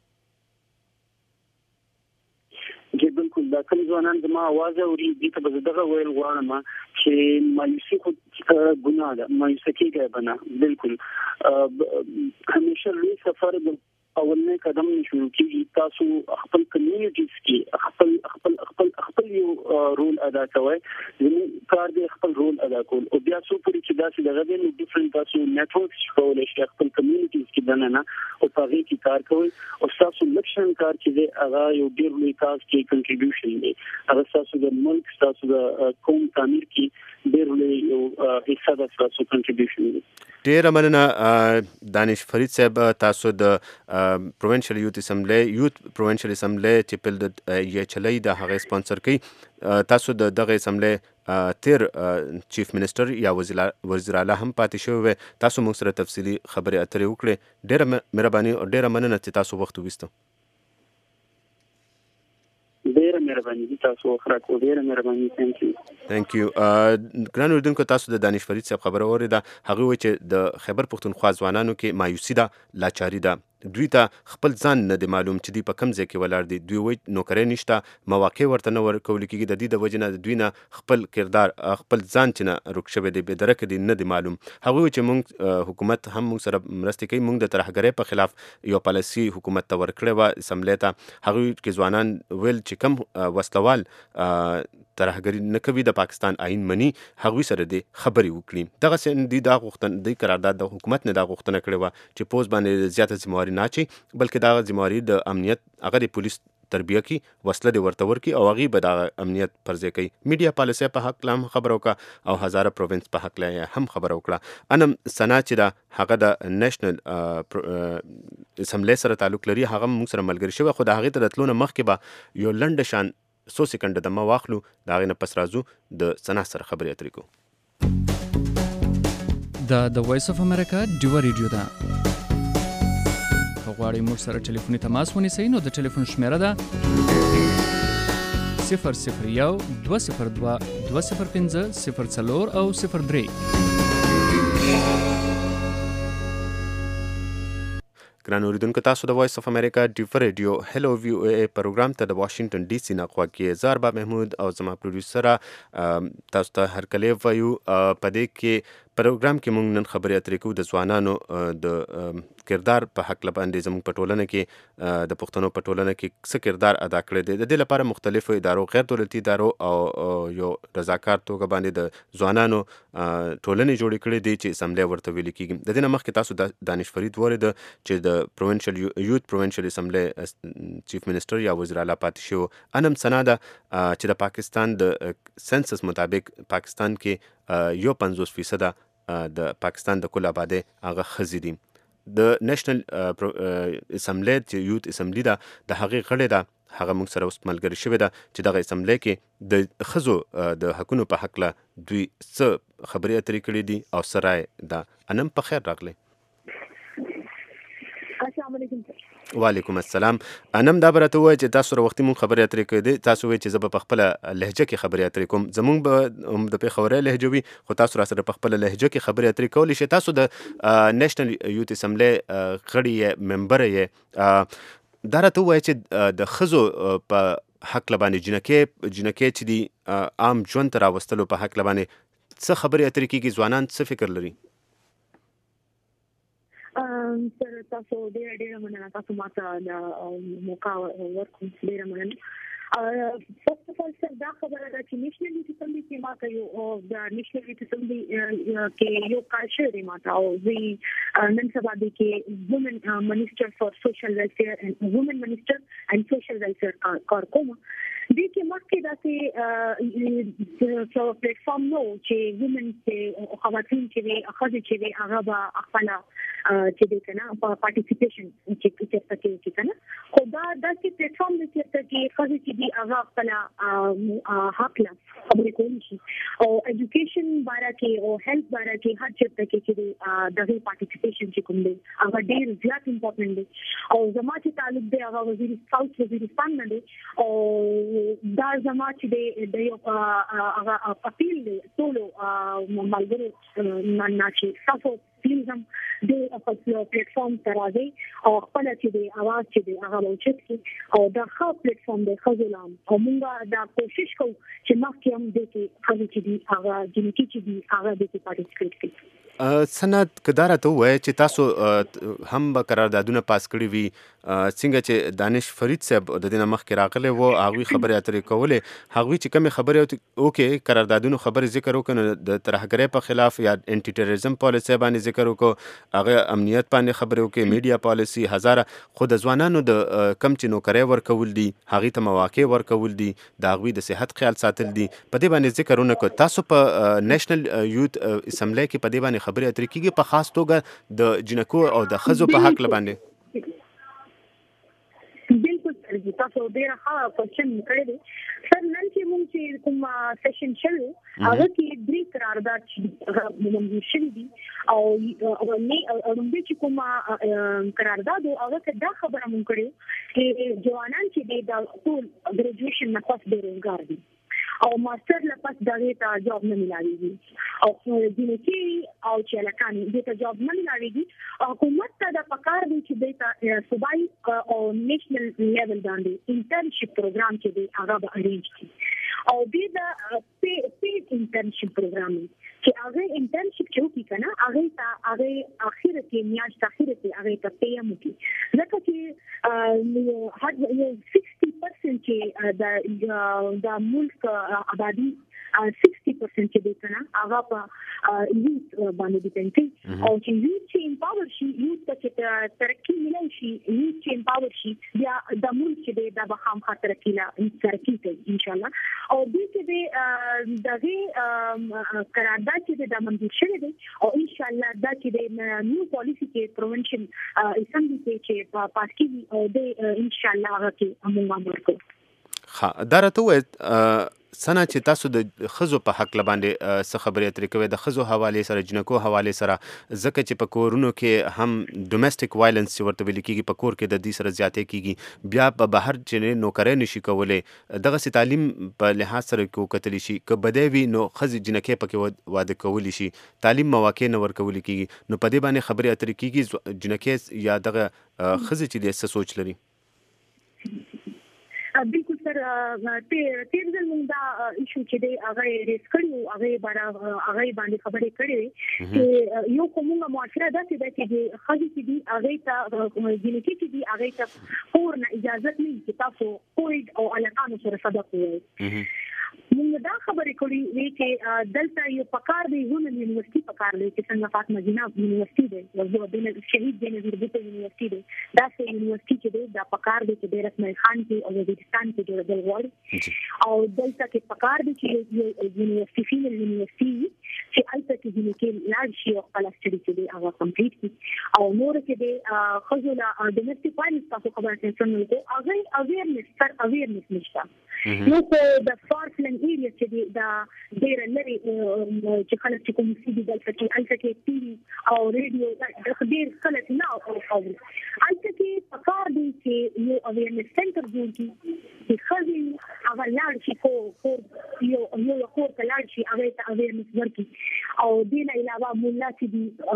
چې بالکل دا کوم ځوانان زما आवाज اوري دي ته به دغه ویل غواړم چې مایوسي خو ګناه ده مایوسي کېږي بنا بالکل همیشه لوی سفر د اولنې قدم شروع کیږي تاسو خپل کمیونټیز کې خپل خپل خپل خپل یو رول ادا کوئ زموږ کار دی خپل رول ادا کول او بیا څو پوری چې داسې دغه د ډیفرنٹ تاسو نیټورکس کولای شئ خپل کمیونټیز کې دننه او په هغه کې کار کوئ او تاسو لکشن کار چې دی هغه یو ډیر لوی کار کې کنټریبیوشن دی هغه تاسو د ملک تاسو د قوم تعمیر کې ډیر لوی یو حصہ ده تاسو کنټریبیوشن دی ډیر مننه دانش فرید صاحب تاسو د پروینشل یوت اسمبلی یوت پروینشل اسمبلی چې په یې چلای د هغه سپانسر کوي تاسو د دغه اسمبلی تیر چیف منسٹر یا وزیر وزیر اعلی هم پاتې شوی تاسو موږ سره تفصیلی خبرې اترې وکړې ډیر مهرباني او ډیر مننه چې تاسو وخت وګستو ډیر مهرباني تاسو خره کو ډیره مهرباني ثانک یو ثانک یو ګران اوریدونکو تاسو د دانش فرید صاحب خبره اوریده هغه وایي چې د خیبر پښتونخوا ځوانانو کې مایوسي ده لاچاري ده دوی ته خپل ځان نه دی معلوم چې دوی په کوم ځای کې ولاړ دي دوی وایي نوکرۍ نشته مواقع ورته نه ورکول کېږي د دې د وجې نه دوی نه خپل کردار خپل ځان چې نه روک شوی دی بې درکه دی نه دی معلوم هغوی وایي چې موږ حکومت هم موږ سره مرستې کوي موږ د ترهګرۍ په خلاف یو پالیسي حکومت ته ورکړې وه اسمبلۍ ته هغوی کې ځوانان ویل چې کم وسلوال ترهګري نه کوي د پاکستان آئین مني هغوی سره دې خبرې وکړي دغسې دوی دا غوښتنه دوی قرارداد د حکومت نه دا غوښتنه کړې وه چې پوز باندې زیاته ذمهواري نه اچوي بلکې دا ذمهواري د امنیت هغه د پولیس تربیه کی وسله دې ورته ورکړي او هغوی به د امنیت پر ځای کوي میډیا پالیسۍ په هکله هم خبره وکړه او هزاره پروینس په هکله هم خبره وکړه انم سنا چې ده هغه د نیشنل اسمبلۍ سره تعلق لري هغه موږ سره ملګري شوی خو د هغې ته راتلو نه مخکې به یو لنډه شان څو سکنډه دمه واخلو د هغې نه پس راځو د سنا سره خبرې اترې کوو دا د وایس اف امریکا ډیوه ریډیو ده که غواړئ موږ سره ټلیفوني تماس ونیسئ نو د ټلیفون شمیره ده صفر صفر یو دوه صفر دوه دوه صفر پنځه صفر څلور او صفر درې ګران اوریدونکو تاسو د وایس اف امریکا ډیو ریډیو هلو ویو ای پروګرام ته د واشنگټن ډي سي نه خواږه زاربا محمود او زما پروډوسر تاسو ته هرکلی وایو په دې کې پروګرام کې موږ نن خبرې اترې کوو د ځوانانو د کردار په حق باندې زموږ په ټولنه کې د پښتنو په ټولنه کې څه کردار ادا کړی دی د دې لپاره مختلفو ادارو غیر دولتي ادارو او یو رضاکار توګه باندې د ځوانانو ټولنې جوړې کړې دي چې اسمبلۍ ورته ویل کېږي د دې نه مخکې تاسو د دانش فرید ورید چې د پروینشل یوت پروینشل اسمبلۍ چیف منسٹر یا وزیر اعلی پاتې شو انم سنا ده چې د پاکستان د سنسس مطابق پاکستان کې یو پنځوس فیصده د پاکستان د کل آبادی هغه ښځې دي د نیشنل اسمبلی چې یوت اسمبلی ده د هغې غړې ده هغه موږ سره اوس ملګرې شوې ده چې دغه اسمبلی کې د ښځو د حقونو په هکله دوی څه خبرې اترې کړې دي او څه رایې ده انم په خیر راغلی السلام علیکم وعلیکم السلام انم دا به راته ووایه چې تاسو سره وختي مونږ خبرې اترې کړې تاسو وایي چې زه به په خپله لهجه کې خبرې اترې کوم زمونږ به هم د پېښورۍ لهجه وي خو تاسو را سره په خپله لهجه کې خبرې اترې کولی شئ تاسو د نیشنل یوت اسمبلی غړي یې ممبره یې دا راته ووایه چې د ښځو په حق باندې جنکۍ جنکۍ چې دي عام ژوند ته راوستلو په حق باندې څه خبرې اترې کېږي ځوانان څه فکر لري سر تاسو ډېره ډېره مننه تاسو ماته د موقع ورکړو ډېره مننه فرست اف اول سر دا خبره ده چې نیشنل یوت اسمبلی کې ماته یو د نیشنل یوت اسمبلی کې یو کار شوی دی ماته او زه نن سبا دی کې وومن منسټر فار سوشل ویلفیر اینڈ وومن منسټر اینڈ سوشل ویلفیر کار کوم دې کې مخکې داسې څو پلیټ فارم نو چې وومن چې خواتین چې وي ښځې چې وي هغه به خپله چې دی که نه پارټیسپیشن چې چېرته کوي چې که نه خو دا داسې پلیټ فارم دی چېرته کې ښځې چې دي هغه خپله حق له خبرې کولی شي او ایجوکیشن باره کې او هیلث باره کې هر چېرته کې چې دی د هغې پارټیسپیشن چې کوم دی هغه ډېر زیات امپورټنټ دی او زما چې تعلق دی هغه وزیر ساوث وزیرستان نه دی او دا زما چې دی د یو هغه اپیل دی ټولو ملګرو نه چې تاسو پلیز هم د خپل پلیټ فارم ته راځئ او خپله چې دی اواز چې دی هغه به اوچت کړي او دا ښه پلیټ فارم دی ښځو له هم او موږ دا کوشش کوو چې مخکې هم دې کې ښځې چې دي هغه جنکي چې دي هغه دې کې پارټیسپیټ کړي سند که دا راته ووایه چې تاسو هم به قراردادونه پاس کړي وي څنګه چې دانش فرید صاحب د دې نه مخکې راغلی و هغوی خبرې اترې کولې هغوی چې کومې خبرې وکړې قراردادونو خبرې ذکر وکړو نو د ترهګرۍ په خلاف یا انټي ټیرریزم پالیسۍ باندې ذکر وکړو هغه امنیت باندې خبرې وکړې میډیا پالیسي هزاره خو د ځوانانو د کم چې نوکرۍ ورکول دي هغوی ته مواقع ورکول دي د هغوی د صحت خیال ساتل دي په دې باندې ذکر ونه کړو تاسو په نیشنل یوت اسمبلی کې په دې باندې خبرې اترې کېږي په خاص توګه د جنکو او د ښځو په حق باندې بالکل تاسو ډېره ښه کوېسچن کړی دی سر نن چې موږ چې کوم سیشن شلو هغه کې درې قرارداد چې منظور شوي دي او نه اړوند چې کوم قرارداد هغه کې دا خبره مونږ کړو چې ځوانان چې د ټول ګریجویشن نه پس بیروزګار دي او ماستر لپس دغه ته جاب نه ملایوي او دینکی او چې لکان دې ته جاب نه ملایوي حکومت ته د پکار دی چې د صوبایي او نېشنل لیول باندې انټرنشپ پروګرام چې دی هغه به ارینج کړي او دې د پی پی انټرنشپ پروګرام چې هغه انټرنشپ چې وکړي کنه هغه ته هغه اخر کې میاشت اخر کې هغه ته پیم وکړي ځکه چې هر یو sixty percent چې د د ملک آبادی sixty percent چې دی کنه هغه په یوت باندې ډیپند کوي او چې یوت چې امپاور شي یوت چې ترقی ملي شي یوت چې امپاور شي بیا د ملک چې دی د بخام خاطر کیلا ترقی کوي ان شاء الله او دې چې دی دغه قرارداد چې د منظور شوی دی او ان شاء الله دا چې د نیو پالیسی کې پروینشن اسمبلی چې پاس کیږي او د ان شاء الله هغه کې موږ عمل کوو. ها دا راته وایي سنا چې تاسو د خزو په حق لباندې څه خبرې اترې کوي د خزو حواله سره جنکو حواله سره ځکه چې په کورونو کې هم ډومېسټک وایلنس چې ورته ویل کېږي په کور کې د دې سره زیاتې کېږي بیا په بهر چې نوکرې نشي کولای دغه سي تعلیم په لحاظ سره کو کتلی شي که بده وي نو خزي جنکې پکې واده کولی شي تعلیم مواقع نه ورکول کېږي نو په دې باندې خبرې اترې کېږي جنکې یا دغه خزي چې د څه سوچ لري. بالکل سر تیر ځل موږ دا ایشو چې دی هغه ریس کړو هغه بارا هغه باندې خبرې کړې چې یو کومه معاشره داسې ده چې خالي چې دی هغه ته جنکی چې دی هغه ته پورن اجازه نه چې تاسو کوید او علاقانو سره صدق وي موږ دا خبرې کړې وی چې دلته یو پکار دی زونه یونیورسيټي پکار دی چې څنګه فاطمه جناب یونیورسيټي دی ورته د شهید بنظیر بوټو یونیورسيټي دی دا سه یونیورسيټي چې دی دا پکار دی چې د رسمي خان کې او وزیرستان کې جوړېدل غواړي او دلته کې پکار دی چې یونیورسيټي فیمل یونیورسيټي چې البته کې د کې لاړ شي او خپل سټډي کې دی هغه کمپلیټ کړي او نور کې دی خزولا ډومېسټک وایلنس تاسو خبره څنګه کوي هغه اویرنس سر اویرنس نشته نو د فارفلنګ ایریا چې دا ډېر لري چې خلک چې کوم سي دي دلته کې الته کې ټي وي او ریډیو د ډېر خلک نه او الته کې پکار دي چې یو اویرنس سنټر جوړ کړي چې خزي هغه لاړ شي کو یو یو کور ته لاړ شي هغه ته اویرنس ورکړي او دې نه علاوه مولا چې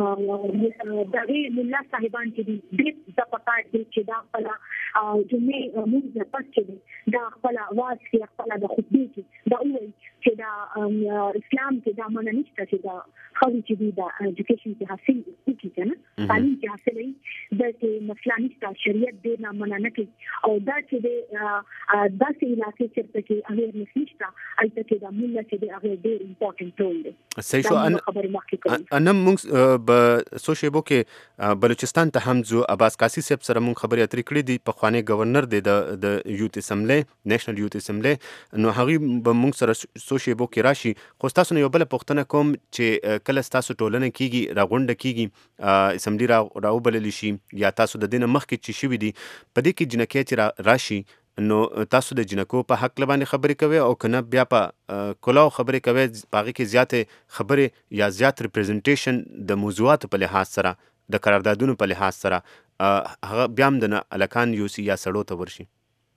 دي دغه مولا صاحبان چې دي ډېر د پکار دي چې دا خپل جمعې موږ نه پات چې دا خپل واس کې خپل د خطبه کې دا وایي چې دا اسلام کې دا منع نشته چې دا خالي چې دی دا ایجوکیشن کې حاصل کیږي کنه تعلیم کې حاصلې د کې مسله نشته شریعت دې نه منع نه کوي او دا چې د داسې علاقې چې کې اویرنس نشته البته کې دا مولا چې دی هغه ډېر امپورټنت رول دی. صحیح شو ان ان موږ په سوشيبو کې بلوچستان ته هم ځو عباس قاسی صاحب سره موږ خبرې اترې کړې دي په خواني گورنر دی د د یوت اسمبلی نېشنل یوت اسمبلی نو هغه به موږ سره سوشيبو کې راشي خو تاسو نه یو بل پوښتنه کوم چې کله تاسو ټولنه کیږي راغونډه کیږي اسمبلی را راوبلل شي یا تاسو د دینه مخکې چې شوی دي په دې کې جنکې چې راشي نو تاسو د جنکو په حق لبانې خبرې کوي او کنه بیا په کلاو خبرې کوي باغې کې زیاتې خبرې یا زیات ریپرزنټیشن د موضوعاتو په لحاظ سره د قراردادونو په لحاظ سره هغه بیا هم د الکان یوسی یا سړو ته ورشي.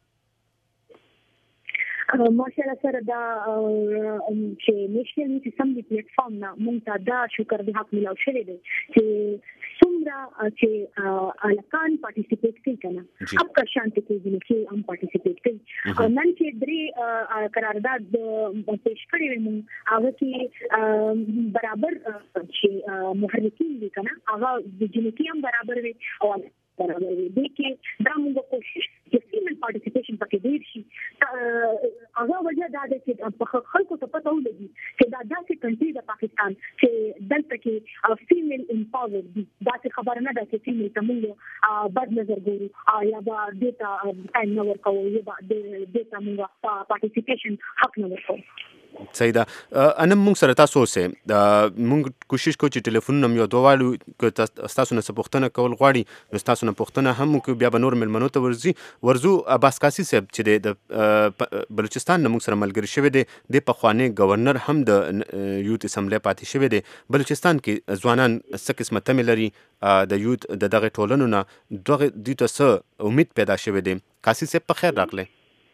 ماشاءالله سره دا چې نېشنل یوت اسمبلی پلیټ فارم نه مونږ ته دا شکر د حق ملاو شوی دی چې څومره چې الکان پارټیسیپیټ کوي کنه اب کا شانتي کې چې هم پارټیسیپیټ کوي او نن چې درې قرارداد پیش کړی وي مونږ هغه کې برابر چې محرکین دي کنه هغه د جنکی هم برابر وي او برابر وي د کې دا موږ کوشش چې فیمل پارټیسیپیشن پکې ډیر شي هغه وجه دا ده چې خلکو ته پته ولګي چې دا داسې کنټري د پاکستان چې دلته کې فیمل امپاور دي داسې خبره نه ده چې فیمل ته موږ بد نظر ګورو یا به دې ته ټایم نه ورکوو یا به دې ته موږ پارټیسیپیشن حق نه ورکوو. صحیح ده. انا موږ سره تاسو اوسئ، موږ کوشش کوو چې ټلیفونونه مو یو دوه واړو، که تاسو نه څه پوښتنه کول غواړي نو تاسو نه پوښتنه هم وکړو، بیا به نور مېلمنو ته ورځي. ورځو عباس قاسي صاحب چې دی د بلوچستان نه موږ سره ملګری شوی دی، د پخوانی گورنر هم د یوت اسمبلی پاتې شوی دی. بلوچستان کې ځوانان څه قسمه تمې لري د یوت د دغه ټولنو نه، دغه دوی ته څه امید پیدا شوی دی؟ قاسي صاحب په خیر راغلی.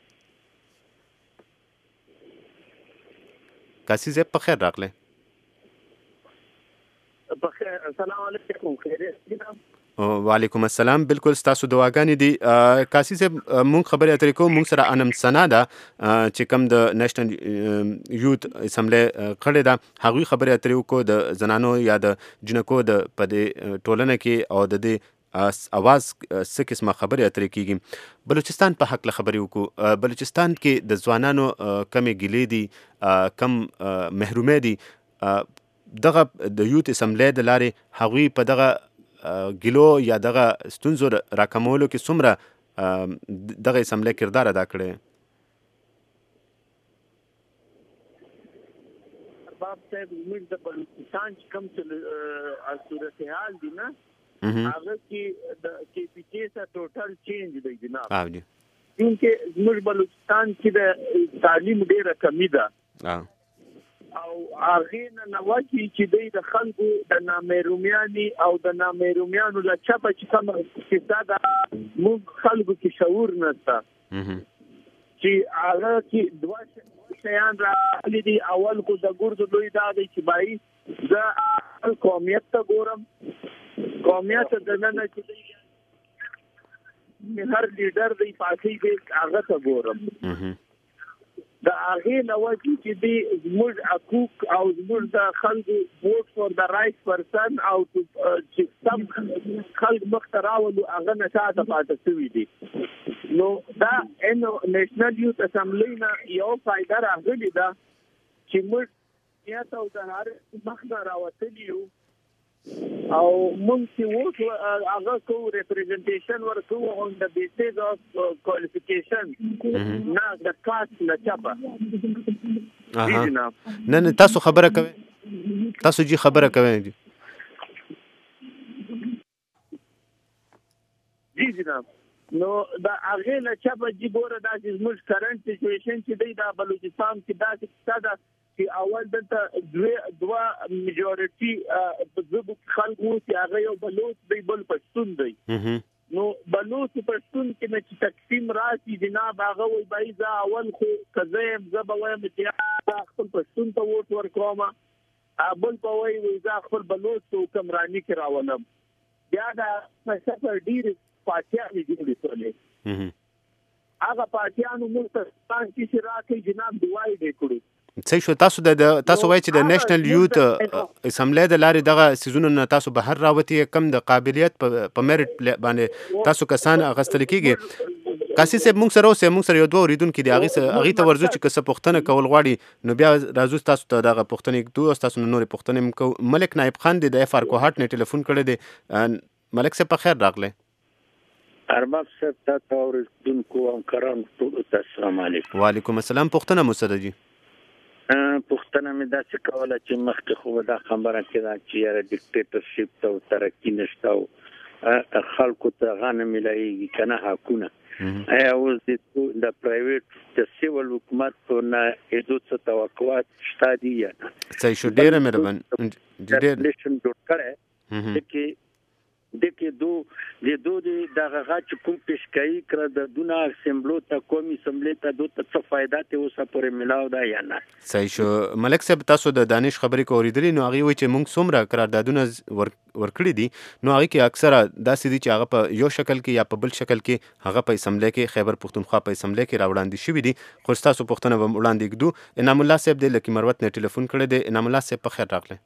قاسي صاحب په خیر راغلی. السلام علیکم. خیریت؟ وعلیکم السلام. بالکل ستاسو دعاګانې دي. قاسي صاحب مونږ خبرې اترې کوو، مونږ سره انم سنا ده چې کوم د نېشنل یوت اسمبلی کړې ده، هغوی خبرې اترې وکړو د زنانو یا د جنکو د په دې ټولنه کې او د دې اواز څه قسمه خبرې اترې کېږي. بلوچستان په حق له خبرې وکړو. بلوچستان کې د ځوانانو کمې ګیلې دي، کم محرومې دي. دغه د یوت اسمبلی د لارې هغوی په دغه ګیلو یا دغه ستونزو راکمولو کې څومره دغه اسمبلی کردار ادا کړی؟ ارباب صاحب زموږ د بلوچستان چې کوم صورتحال دي نه، هغه کې د کے پی کے سره ټوټل چینج دی جناب. او جی کیونکه زموږ بلوچستان کې د تعلیم ډیره کمی ده او هغه نه نواکي چې د خلکو د نامحرومیاني او د نامحرومیانو له چپه چې کوم کیسه ده، موږ خلکو کې شعور نشته چې هغه کې دوه شیان راغلي دي. اول خو د ګردو لوی دا دی چې بای زه قومیت ته ګورم، قومیت د نن چې هر لیډر دی پاتې دی هغه ته ګورم. د هغې نه وجې چې دی زموږ حقوق او زموږ د خلکو ووټ فور د رایټ پرسن او چې سم خلک مخته راولو هغه نه شاته پاتې شوي دي. نو دا نیشنل یوت اسمبلی نه یو فایده راغلې ده چې موږ نیت او د هر مخ نه راوتلي یو او مونږ چې ووټ هغه کوو ریپرزنټیشن ورکوو اون د بیسز اف کوالیفیکیشن، نه د کاست نه چپه. نه نه تاسو خبره کوئ، تاسو جی خبره کوئ. جی جناب. نو د هغې نه چپه جي ګوره دا چې زموږ کرنټ سچویشن چې دی دا بلوچستان کې داسې کیسه ده چې اول دلته دوه میجورټي ژبو خلک وو چې هغه یو بلوچ دی بل پښتون دی. نو بلوچ پښتون کې نه چې تقسیم راشي جناب هغه وایي بای زه اول خو که زه یم زه به وایم چې خپل پښتون ته ووټ ورکوم، بل به وایي وایي زه خپل بلوچ ته حکمراني کې راولم. بیا د سفر ډېرې پارټیانې جوړې شولې، هغه پارټیانو موږ ته چې چې راکړئ جناب ډیوایډ یې کړو. صحیح شو. تاسو د تاسو وایي چې د نېشنل یوت اسمبلی د لارې دغه سیزونو نه تاسو بهر راوتي، کم د قابلیت په میرټ باندې تاسو کسان اغستل کیږي. قاسي صاحب مونږ سره اوسئ، مونږ سره یو دوه اوریدونکي دي، هغې ته ورځو چې که څه پوښتنه کول غواړي نو بیا راځو تاسو ته دغه پوښتنې کوو او تاسو نه نورې پوښتنې هم کوو. ملک نایب خان دی د اف آر کوهاټ نه ټلیفون کړی دی. ملک صاحب په خیر راغلی. ارباب صاحب تاسو اوریدونکو او کرام ټول السلام علیکم. وعلیکم السلام. پوښتنه مو سره جی؟ پوښتنه مې داسې کوله چې مخکې خو دا خبره کېده چې یاره ډیکټیټرشپ ته او ترقي نشته او خلکو ته هغه نه میلایږي که نه حقونه. آیا اوس د پرایویټ د سیول حکومت په نه ایدو څه توقعات شته دي یا نه؟ صحیح شو. ډېره مهرباني. ریګولیشن جوړ کړی چې دغه دو د دو د هغه چې کوم پیشکای کړ د دونه اسمبلو ته کومي اسمبلی ته دوه څه فائدہ ته اوسه پورې ملاو دا یا نه؟ صحیح شو. ملک صاحب تاسو د دانش خبرې کو اوریدلې نو هغه وایي چې موږ څومره قراردادونه ورکړي دي نو هغه کې اکثره داسې دي چې هغه په یو شکل کې یا په بل شکل کې هغه په اسمبلی کې خیبر پختونخوا په اسمبلی کې راوړاندې شوي دي. خو تاسو پوښتنه به وړاندې کړو. انعام الله صاحب د لکی مروت نه ټلیفون کړی دی. انعام الله صاحب په خیر راغلی.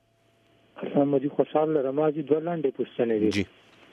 محمد خوشحال رماجي دوه لاندې پوښتنې دي. جی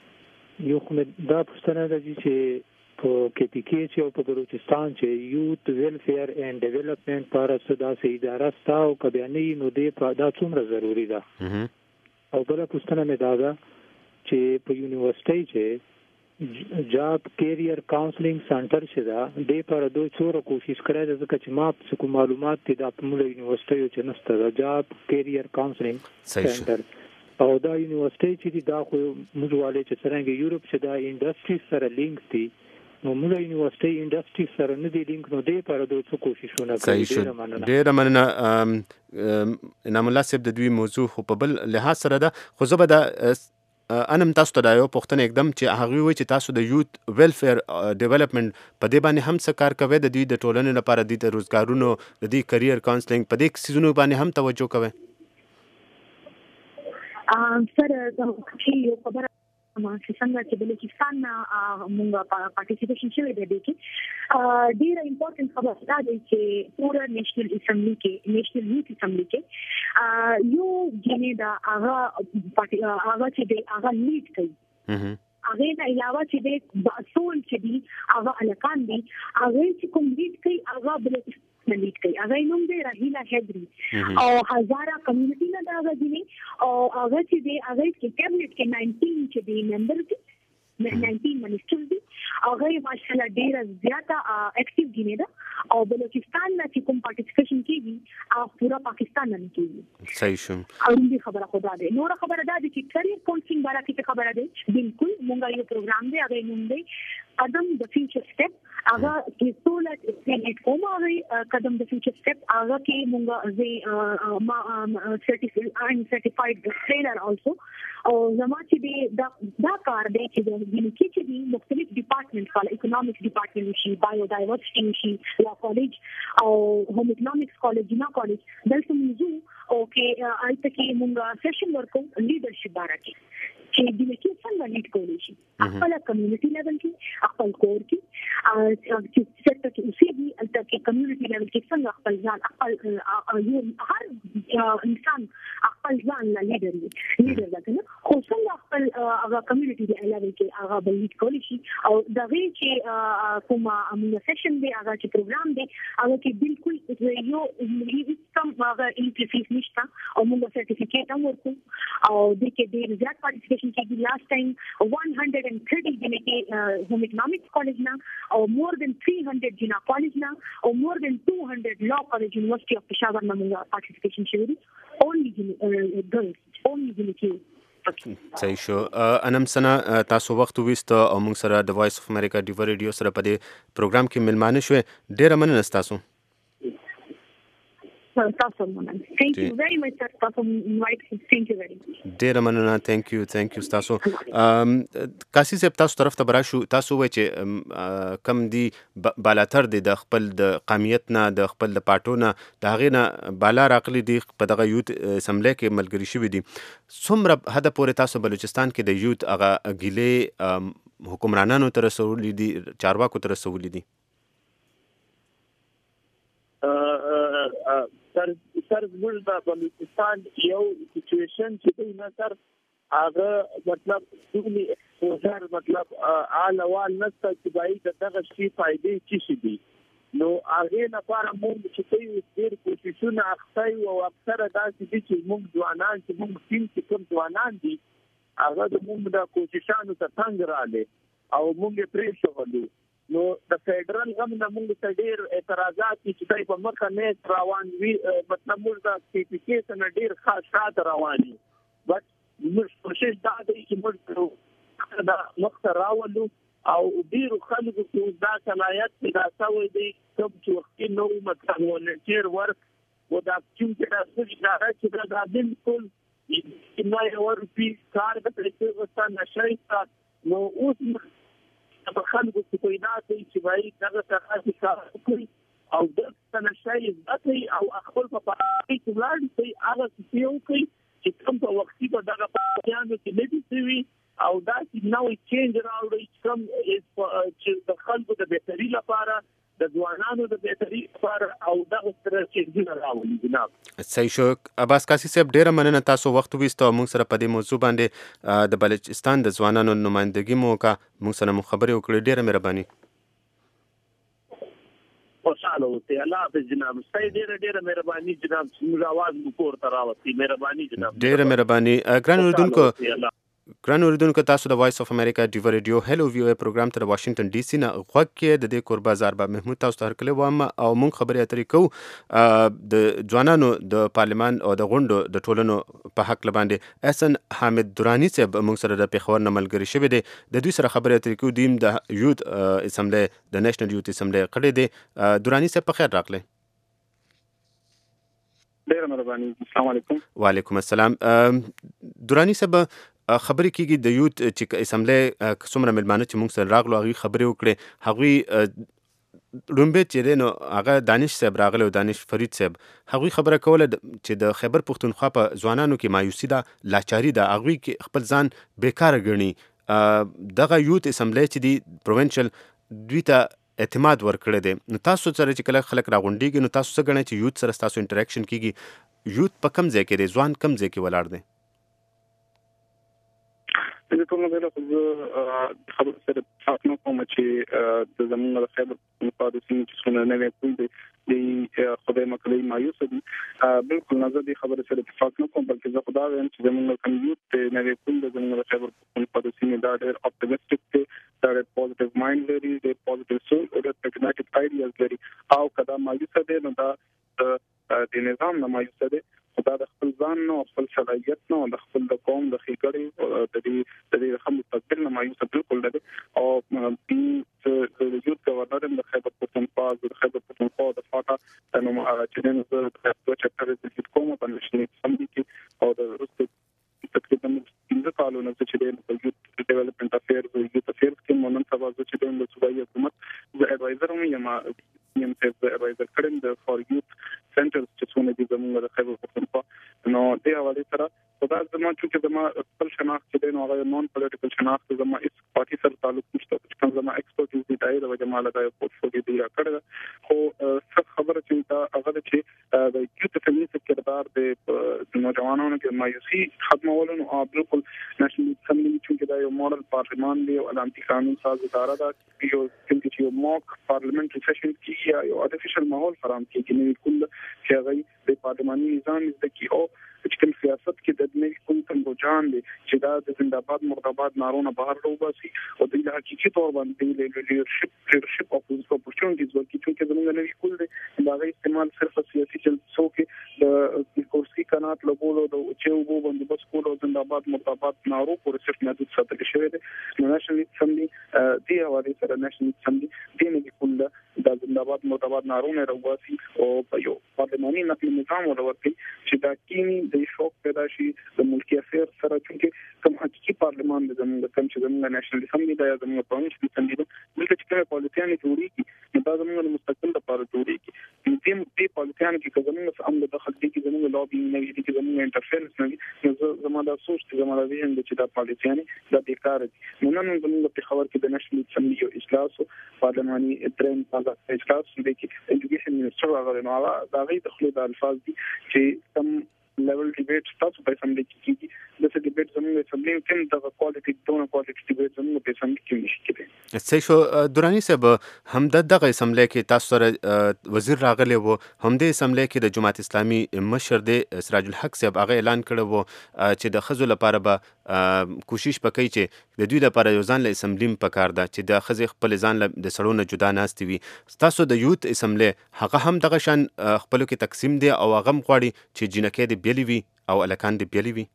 یو خو دا پوښتنه ده چې په کې پی کې چې په بلوچستان چې یوت ویلفیر اینڈ ډیولپمنٹ پر صدا سي اداره ستا او کبياني نو دې په دا څومره ضروری ده. او بل پوښتنه مې دا ده چې په یونیورسيټي چې جاب کیریئر کاونسلینګ سنټر چې دا د پر دوی څوره کوشش کړی د ځکه چې ما څه معلومات دي د خپل یونیورسيټي چې نسته دا جاب کیریئر کاونسلینګ سنټر او دا یونیورسيټي چې دا خو موږ والے چې څنګه یورپ چې دا انډستری سره لینک دي نو موږ یونیورسيټي انډستری سره نه دی لینک نو د پر دوی څه کوششونه کوي ډیر مننه ډیر مننه انعام الله صاحب د دوی موضوع خو په بل لحاظ سره ده خو زه به د انم تاسو ته دا یو پوښتنه एकदम چې هغه وی چې تاسو د یوت ویلفیر ډیولپمنٹ په دې باندې هم څه کار کوي د دوی د ټولنې لپاره د روزګارونو د دې کرییر کاونسلینګ په دې سيزونو باندې هم توجه کوي ام سره د یو خبره ما چې څنګه چې بلوچستان موږ پارټیسیپیشن شوی دی کې ډیره امپورټنت خبره ده چې پورا نېشنل اسمبلی کې نېشنل یوت اسمبلی کې یو جنې دا هغه هغه چې دی هغه لیډ کوي هغه نه علاوه چې دی مسؤل چې دی هغه الکان دی هغه چې کوم لیډ کوي هغه بلوچستان لیډ کوي هغه نوم دی راهیلا هیدری او هزاره کمیونټي نه دا غوښني او هغه چې دی هغه کې کابینټ کې ناینټین چې دی ممبر دي ناینټین منسټر دي هغه ماشاءالله ډیر زیاته اکټیو دي نه او بلوچستان نه چې کوم پارټیسیپیشن کوي او پورا پاکستان نه کوي صحیح شو او دې خبره خدا دې نور خبره ده چې کریئر کاونسلینګ بارا کې خبره ده بالکل مونږه یو پروګرام دی هغه نوم دی قدم د فیوچر سټپ هغه کې ټول سټیټ کوم هغه قدم د فیوچر سټپ هغه کې مونږه زه ما سرټیفایډ ایم سرټیفایډ ټرینر السو او زما چې دا دا کار دی چې د کې چې د مختلف ډپارټمنټ کال اکونومکس ډپارټمنټ شي بایو ډایورسټي شي لا کالج او هوم اکونومکس کالج نه کالج دلته موضوع او کې آلته کې مونږه سیشن ورکو لیډرشپ بارا کې چې د لکه څنګه لیډ کولی شي خپل کمیونټي لیول کې خپل کور کې چې څه چې اوسې دي البته کې کمیونټي لیول کې څنګه خپل ځان خپل یو هر انسان خپل ځان لا لیډر دی لیډر ده کنه خو څنګه خپل هغه کمیونټي دی لیول کې هغه بل لیډ کولی شي او دا وی چې کومه امونه سیشن دی هغه چې پروګرام دی هغه کې بالکل یو هیڅ هغه انټرفیس نشته او موږ سرټیفیکیټ هم ورکو او د کې ډیر زیات پارټیسیپیشن کې last time one hundred thirty جنې کې هوم اکونومکس کالج نه او more than three hundred جنا کالج نه او more than two hundred law college University of Peshawar نه موږ پارټیسیپیشن شوی only girls only جنې صحیح شو انم سنا تاسو وخت وست او موږ سره د وایس اف امریکا ډیو ریډیو سره په دې پروګرام کې ملمانه شو ډیر مننه تاسو تاسو مننه thank you very much تاسو invite thank you very much ډیر مننه thank you thank you تاسو کاسي صاحب تاسو طرف ته براشو تاسو وای چې کم دی بالاتر دی د خپل د قومیت نه د خپل د پټو نه د هغه نه بالا راقلی دی په دغه یوت اسمبلی کې ملګری شوی دي څومره حد پورې تاسو بلوچستان کې د یوت هغه ګیلې حکمرانانو تر رسولې دي چارواکو تر رسولې دي سر سر زموږ د بلوچستان یو سچويشن چې دوی نه سر هغه مطلب دوی وزار مطلب آلوال نسته چې باید دغه شی فائدې چی شي دي نو هغه لپاره موږ چې دوی ډېر کوششونه اخته او اکثره داسې دي چې موږ ځوانان چې موږ ټیم چې کوم ځوانان دي هغه د موږ د کوششانو ته څنګه رااله او موږ پرې شغلو نو د فدرال غم نه موږ ته ډیر اعتراضات چې دای په مخه نه روان وي مطلب موږ د سی پی کې څخه ډیر خاص شات رواني بس موږ کوشش دا دی چې موږ دا مخه راولو او ډیر خلکو چې دا صلاحیت دا سوي دي کوم چې وخت نو مطلب ولنټیر ورک و دا چې دا څه دا چې دا بالکل چې نو یو ورپی کار د پرېږه وسته نشي نو اوس په خلکو کې پیدا کوي چې وایي دغه څه کار کوي او د تنشي ذاتي او خپل په پاره کې ولاړ شي هغه څه یو کوي چې کوم په وخت په دغه پاکستان کې نه دي او دا چې نوې چینج راوړي کوم چې د خلکو د بهتري لپاره د ځوانانو د بهتري لپاره او دغه سره چې راوړي جناب صحیح شو عباس کاسي صاحب ډیر مننه تاسو وخت وستو موږ سره په دې موضوع باندې د بلوچستان د ځوانانو نمائندګي مو کا موږ سره خبرې وکړې ډیره مهرباني خوشاله اوسئ الله حافظ جناب ستاسو ډیره ډیره مهرباني جناب موږ आवाज وکړ تراوتی مهرباني جناب ډیره مهرباني ګران اوردونکو ګران اوریدونکو تاسو د وایس اف امریکا ډیو ریډیو هلو ویو پروګرام ته د واشنگټن ډي سي نه غوږ کې د دې کور بازار با محمود تاسو ته هرکلی وایم او مونږ خبرې اترې کوو د ځوانانو د پارلمان او د غونډو د ټولنو په حق لباندې احسن حامد درانی صاحب مونږ سره د پیښور نه ملګری شوی دی د دوی سره خبرې اترې کوو دیم د یوت اسمبلی د نېشنل یوت اسمبلی قړې دی درانی صاحب په خیر راغلی ډېر مهرباني السلام علیکم وعلیکم السلام درانی صاحب خبرې کېږي د یوت چې اسمبلی څومره مېلمانه چې موږ سره راغلو هغوی خبرې وکړې هغوی لومبې چې دی نو هغه دانش صاحب راغلی او دانش فرید صاحب هغوی خبره کوله چې د خیبر پښتونخوا په ځوانانو کې مایوسي ده لاچاري ده هغوی کې خپل ځان بیکاره ګڼي دغه یوت اسمبلی چې دی پروینشل دوی ته اعتماد ورکړی دی نو تاسو سره چې کله خلک راغونډېږي نو تاسو څه ګڼئ چې یوت سره ستاسو انټریکشن کېږي یوت په کم ځای کې دی ځوان کم ځای کې ولاړ دی د ټول نه له خو خبر سره تاسو کوم چې د زمونږ د خیبر پښتونخوا د سیمې چې څونه نوې پول دی د خدای مکلې مایوس دي بالکل نظر دي خبر سره اتفاق نه کوم بلکې زه خدای وایم چې زمونږ کمیوټ د نوې پول د زمونږ د خیبر پښتونخوا د سیمې دا ډېر اپټیمستیک دی دا ډېر پوزټیو مایند لري ډېر پوزټیو سول او ډېر پریګماټیک آیډیاز لري او کدا مایوس دي نو دا د نظام نه مایوس دي خدا د خپل ځان نو خپل صلاحیت نو د خپل د قوم د خېګړې د دې د دې رقم مستقبل نه مایوس بالکل دی او د یوت گورنر د خیبر پښتونخوا د خیبر پښتونخوا د فاټا نو چې نن زه د چپټر د کوم په نشنل اسمبلی کې او د روسي تقریبا د کالونو چې د یوت ډیولپمنٹ افیرز او یوت افیرز کې مونږ تاسو چې د صوبایي حکومت د اډوایزر هم یم یم د اډوایزر کړم د فور یوت سنټرز چې څونه دي زموږ د خیبر پښتونخوا نو د حواله سره خدای زما چې زما خپل شناخت چې نو هغه نون پولیټیکل شناخت زما اس پارټي سره تعلق نشته چې زما ایکسپرټیز دي دای د جمال د پورټفولیو دی راکړه خو څه خبره چې دا هغه چې د یوت فیمینیست کردار د نوجوانانو کې مایوسي ختمول او بالکل نېشنل اسمبلی چې دا یو ماډل پارلمان دی او علامتي قانون ساز اداره ده یو چې یو موک پارلیمنټری سیشن کې یو ارتفیشل ماحول فراهم کیږي نو کله چې هغه د پارلماني نظام د کی او چې کوم سیاست کې د دې کوم څنګه جان دي چې دا د زنده‌باد مرده‌باد نارونه بهر راوباسي او د حقیقي تور باندې د لیډرشپ لیډرشپ اپورچونټیز ورکړي چې زموږ نه ویل دي دا غي استعمال صرف سیاسي جلسو کې د کورسي قنات لګولو د چې وو باندې بس کولو زنده‌باد مرده‌باد نارو پر صرف محدود ساتل شوی دي نېشنل اسمبلی دی حواله سره نېشنل اسمبلی د نه کوله د زنده‌باد مرده‌باد نارونه راوباسي او په یو پارلماني نظام نظام ورورتي چې دا کینی د شوک پیدا شي د ملکی افیر سره چې کوم حقيقي پارلمان د زموږ کم چې زموږ نېشنل اسمبلی د زموږ پرونشل اسمبلی د ملک چې کومه پالیسیانه جوړیږي نو دا زموږ مستقل لپاره جوړیږي نو دې دې پالیسیانه کې زموږ عمل دخل دي کې زموږ لابي نه وي کې زموږ انټرفیرنس نه وي نو زموږ د سوچ چې زموږ د ویژن چې دا پالیسیانه د بیکار دي نو نن زموږ په خبر کې د نېشنل اسمبلی او اجلاس پارلماني اترن په اجلاس کې ایجوکیشن منسټر هغه نو هغه دا غي دخل د الفاظ دي چې کم لیول ډیبیټ تاسو په اسمبلی کې کیږي د څه ډیبیټ زموږ اسمبلی کې د کوالټي دونه کوالټي ډیبیټ زموږ په اسمبلی کې نشي کېدای صحیح شو درانی صاحب هم د دغه اسمبلی کې تاسو سره وزیر راغلی وو هم د اسمبلی کې د جماعت اسلامي مشر د سراج الحق صاحب هغه اعلان کړی وو چې د خزو لپاره به کوشش وکړي چې د دوی لپاره یو ځان له اسمبلی په کار ده چې د خزې خپل ځان له د سړونو جدا ناستي وي تاسو د یوت اسمبلی هغه هم دغه شان خپل کې تقسیم دی او هغه غواړي چې جنکې د بیلی وي او الکان د بیلی وي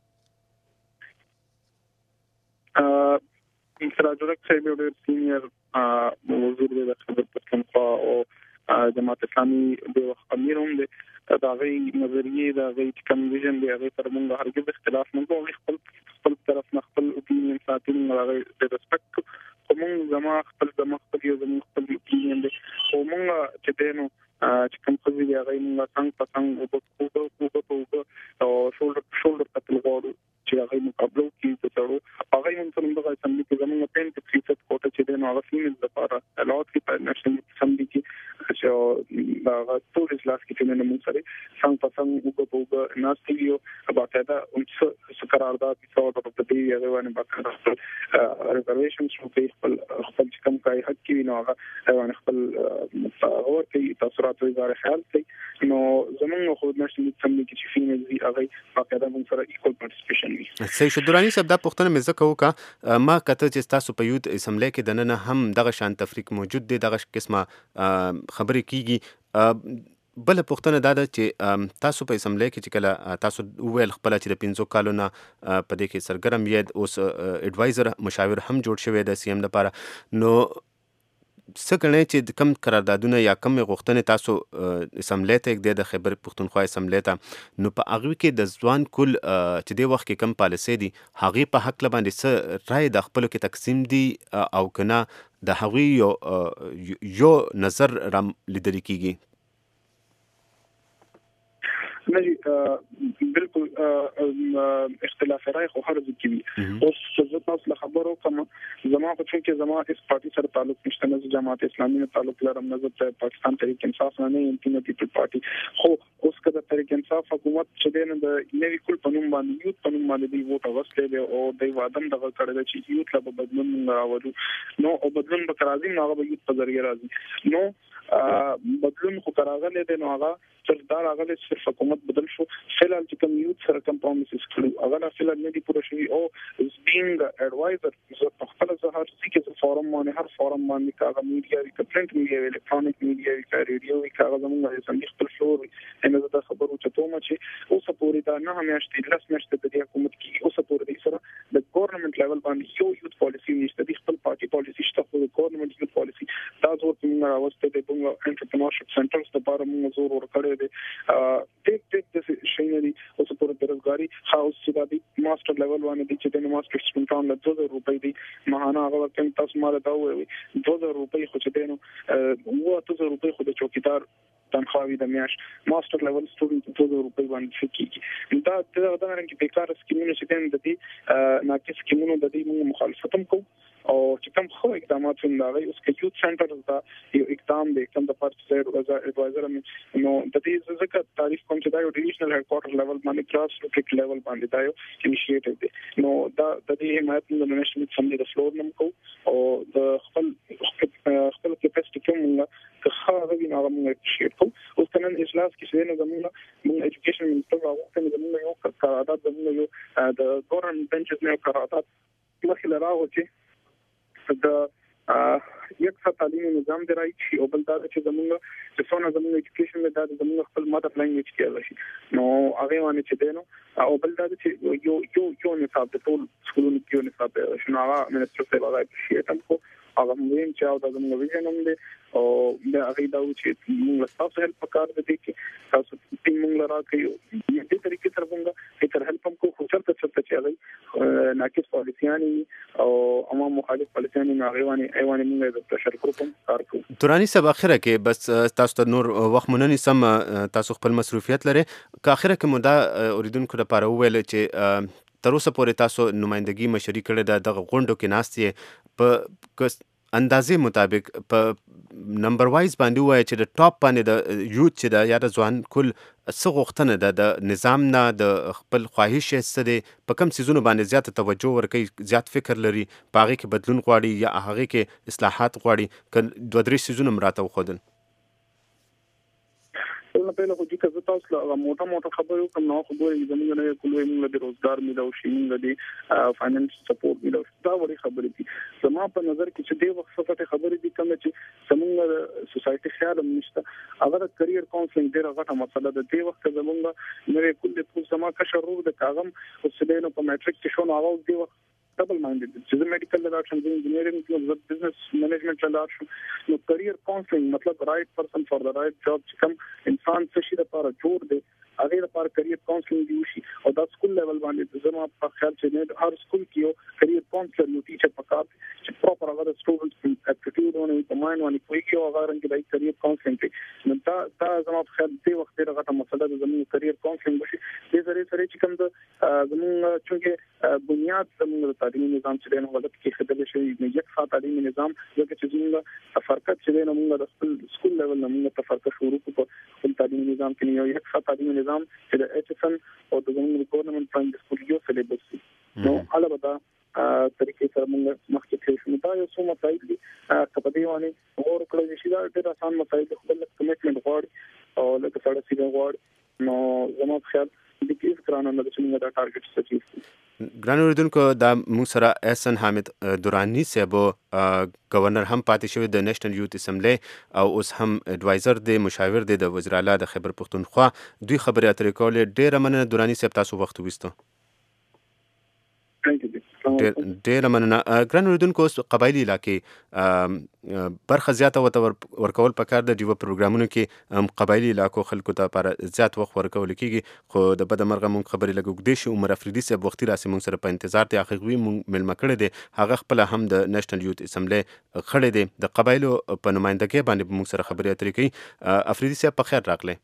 ا سراج الحق صاحب یو ډېر سینیئر وزیر دی د خیبر پښتونخوا او جماعت اسلامي د امیر هم دی دا غي نظریه دا غي کوم ویژن دی هغه پر موږ هرګز اختلاف نه کوو خپل خپل طرف نه خپل اوپینین ساتل هغه د ریسپیکټ کوم زما خپل زما خپل یو زما خپل اوپینین دی او موږ چې دینو چې کوم څه دی هغه موږ څنګه پسند او په په او شولډر شولډر کتل غواړو چې هغه مقابله کوي چې څو هغه هم څنګه د اسمبلی کې زموږ پنځه فیصد کوټه چې دینو هغه فیمل لپاره الاوت کې په نېشنل اسمبلی کې چې دا ټول اجلاس کې چې موږ سره څنګه څنګه وګورو ناستیو باقاعده څه قرارداد څو د دې هغه باندې باقاعده ریزرویشن شو په خپل خپل کم کای حق کې نو هغه باندې خپل اور کوي تاثرات وزاره خیال کوي نو زمونږ خو نشي څنګه کې چې فیمل وی هغه باقاعده موږ سره ایکوال پارټیسیپیشن وي. صحیح شو. دراني صاحب دا پوښتنه مې زکه وکړه ما کته چې تاسو په یوت اسمبلی کې دننه هم دغه شان تفریق موجود دی دغه قسمه خبرې کیږي. بل پوښتنه دا ده چې تاسو په اسمبلی کې چې کله تاسو ویل خپل چې د پنځو کالو نه په دې کې سرګرم یې اوس اډوایزر مشاور هم جوړ شوی د سی ام لپاره نو څه کڼې چې کم قراردادونه یا کم غوښتنې تاسو اسمبلی ته د خیبر پښتونخوا اسمبلی ته نو په هغه کې د ځوان کل چې د وخت کې کم پالیسي دي هغه په حق باندې څه رائے د خپل کې تقسیم دي او کنه د هغه یو یو نظر رام لیدل کیږي. نه بالکل اختلاف رائے خو هر ځکه وي اوس څه تاسو له خبرو کوم زما په څیر کې زما اس پارټي سره تعلق نشته نه جماعت اسلامي سره تعلق لرم نه د پاکستان تحریک انصاف نه نه پیپل پارټي خو اوس کله تحریک انصاف حکومت چې دین د نوی کل پنوم باندې یوت پنوم باندې دی ووټ واستې دی او د وادم دغه کړل چې یوت لا بدلون راوړو نو او بدلون به راځي نو هغه یوت په ذریعہ راځي نو بدلون خو راغلی دی نو هغه سردار هغه صرف حکومت بدل شو فعلا چې کوم یوت سره کوم پرومیسز کړو هغه فعلا نه دی پوره شوی او از بینګ اډوایزر زه په خپل ظاهر چې فورم باندې هر فورم باندې کاغه میډیا وی پرنٹ میډیا وی الکترونیک میډیا وی ریډیو وی کاغه زموږ د سندې خپل شور وی ان زه د خبرو چتوم چې اوس پورې دا نه همیاشتې لس میاشتې د حکومت کې اوس پورې د سره د ګورنمنت لیول باندې یو یوت پالیسی نشته د خپل پارټي پالیسی شته خو د ګورنمنت یوت پالیسی دا زور په موږ راوسته د بنګ انټرپرنورشپ سنټرز لپاره موږ زور ورکړی دی ټیک ټیک د شي نه دي اوس پورې بیروزګاری هاوس چې د ماستر لیول باندې چې د ماستر سټډنټان له دوه زره روپۍ دی ماهانه هغه کوم تاسو مال دا وایي دوه زره روپۍ خو چې دینو وو دوه زره روپۍ خو د چوکیدار تنخواهی د میاش ماستر لیول سټوډنټ دوه زره روپۍ باندې شکیږي دا د غوډنګ په کار سکیمونه چې دین د دې ناقص سکیمونو د دې موږ مخالفت هم کوو او چې کوم خو اقدامات هم راغلي اوس کې یوت سنټر دا یو اقدام دی کوم د پارټي سره اډوایزر نو د دې ځکه تعریف کوم چې دا یو ډیویژنل هډ کوارټر لیول باندې کراس روټ لیول باندې دا یو انیشیټیو دی نو دا د دې حمایت د نېشنل اسمبلی د فلور نم کو او د خپل خپل کیپاسټي کوم که خاغه وینم هغه موږ شیر کوو اوس کنن اجلاس کې څه نه زموږ موږ ایجوکیشن منسټر راوته زموږ یو قرارداد زموږ یو د ګورنمنت بنچز نه قرارداد مخې لراو چې د یک څه تعلیمي نظام دی راځي او بل دا چې زموږ چې څونه زموږ ایجوکیشن د زموږ خپل ماده لنګویج کې راشي نو هغه باندې چې دینو او بل دا چې یو یو یو نصاب د ټول سکولونو کې یو نصاب شنو هغه منسټر څه راځي چې تاسو هغه موږ چې او د زموږ ویژن هم دی او د هغه دا چې موږ تاسو هیلپ وکړ د دې کې تاسو ټیم موږ راکړو دې طریقې سره موږ هیڅ هیلپ هم کوو خو چرته چرته چې هغه ناقص پالیسياني او عوام مخالف پالیسياني هغه باندې ایوانه موږ د پرشر ګروپ کار کوو. تورانی صاحب اخره کې بس تاسو ته نور وخت مونږ سم تاسو خپل مسؤلیت لري که اخره کې مودا اوریدونکو لپاره ویل چې تر اوسه پورې تاسو نمائندګي مشري کړې ده د غونډو کې ناستې په اندازې مطابق په نمبر وایز باندې وایي چې د ټاپ باندې د یوت چې د یا د ځوان کل څه غوښتنه ده د نظام نه د خپل خواهش څه دی په کوم سيزونو باندې زیات توجه ورکوي زیات فکر لري په هغه کې بدلون غواړي یا هغه کې اصلاحات غواړي ک دوه درې سيزونه مراته وخدل نو په لږه چې کله تاسو له موټه موټه خبرو کوم نو خبرې زموږ نه کولای موږ د روزګار ملو شي موږ د فاینانس سپورټ ملو دا وړي خبرې دي زما په نظر کې چې د وخت څخه خبرې دي کوم چې زموږ سوسايټي خیال نشته هغه د کرییر کاونسلینګ ډیره غټه مسله ده د وخت زموږ نوې کله په سما کا شروع د کاغم او سدينو په میټریک کې شو نو هغه د وخت double minded چې د میډیکل لاړشم د انجینرینګ او د بزنس منیجمنت لاړشم نو کرییر کاونسلینګ مطلب رائټ پرسن فار د رائټ جاب چې کوم انسان څه شي لپاره جوړ دی هغه لپاره کرییر کاونسلینګ دی شي او د سکول لیول باندې زما په خیال چې نه هر سکول کې یو کرییر کاونسلر یو ټیچر پکار چې پراپر هغه د سټوډنټس اپټیټیوډ ونه په مایند باندې کوي چې هغه رنګ د کرییر کاونسلینګ نو دا دا زما په خیال دی وخت ډیره غټه مسله ده زموږ کرییر کاونسلینګ وشي د زری سره چې کوم د زموږ چې بنیاد زموږ د تعلیمي نظام چې دنه غلط کې خدای شي نه یک سات تعلیمي نظام ځکه چې زموږ تفرقت چې دنه موږ د خپل سکول لیول نه موږ تفرقه شروع په خپل تعلیمي نظام کې یو یک سات تعلیمي نظام چې د ایچ اس ان او د زموږ ګورنمنت پرایم سکول یو سلیبس نو علاوه دا طریقې سره موږ مخکې تللی شو. دا یو څو مسایل دي که په دې باندې غور وکړل شي دا ډېر اسان مسایل دي، خو لږ کمیټمنټ غواړي او لږ سړه سیده غواړي. نو زما په خیال د کیس کرانه نه چې موږ دا ټارګټ اچیو کړو. ګران اوریدونکو دا موږ سره احسن حامد دورانی صاحب گورنر هم پاتې شوی د نېشنل یوت اسمبلی او اوس هم اډوایزر دی، مشاور دی د وزیر اعلی د خیبر پختونخوا. دوی خبرې اترې کولې. ډېره مننه دورانی صاحب، تاسو وخت وویستو. ډېره مننه. ګران اوریدونکو اوس قبایلي علاقې برخه زیاته ورته ورکول پکار د ډیوه پروګرامونو کې قبایلي علاقو خلکو ته لپاره زیات وخت ورکول کېږي، خو د بده مرغه مونږ خبرې لږ اوږدې شي. عمر افریدي صاحب وختي راسي مونږ سره په انتظار دی. هغوی مونږ میلمه کړی دی، هغه خپله هم د نېشنل یوت اسمبلی خړی دی، د قبایلو په نمایندګۍ باندې به مونږ سره خبرې اترې کوي. افریدي صاحب په خیر راغلی.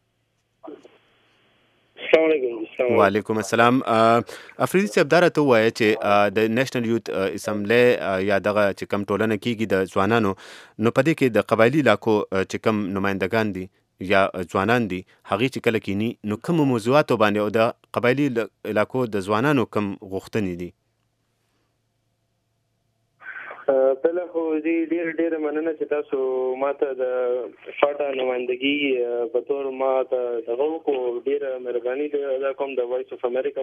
وعلیکم السلام. افریدي صاحب دا راته ووایه چې د نېشنل یوت اسمبلی یا دغه چې کم ټولنه کېږي د ځوانانو، نو په دې کې د قبایلي علاقو چې کم نمایندګان دي یا ځوانان دي، هغې چې کله کینی نو کومو موضوعاتو باندې او د قبایلي علاقو د ځوانانو کم غوښتنې دي؟ بله خو دې ډېره ډېره مننه چې تاسو ما ته د فاټا نمایندګي په طور ما ته دغه وکړو. ډېره مهرباني ادا کوم د وایس اف امریکا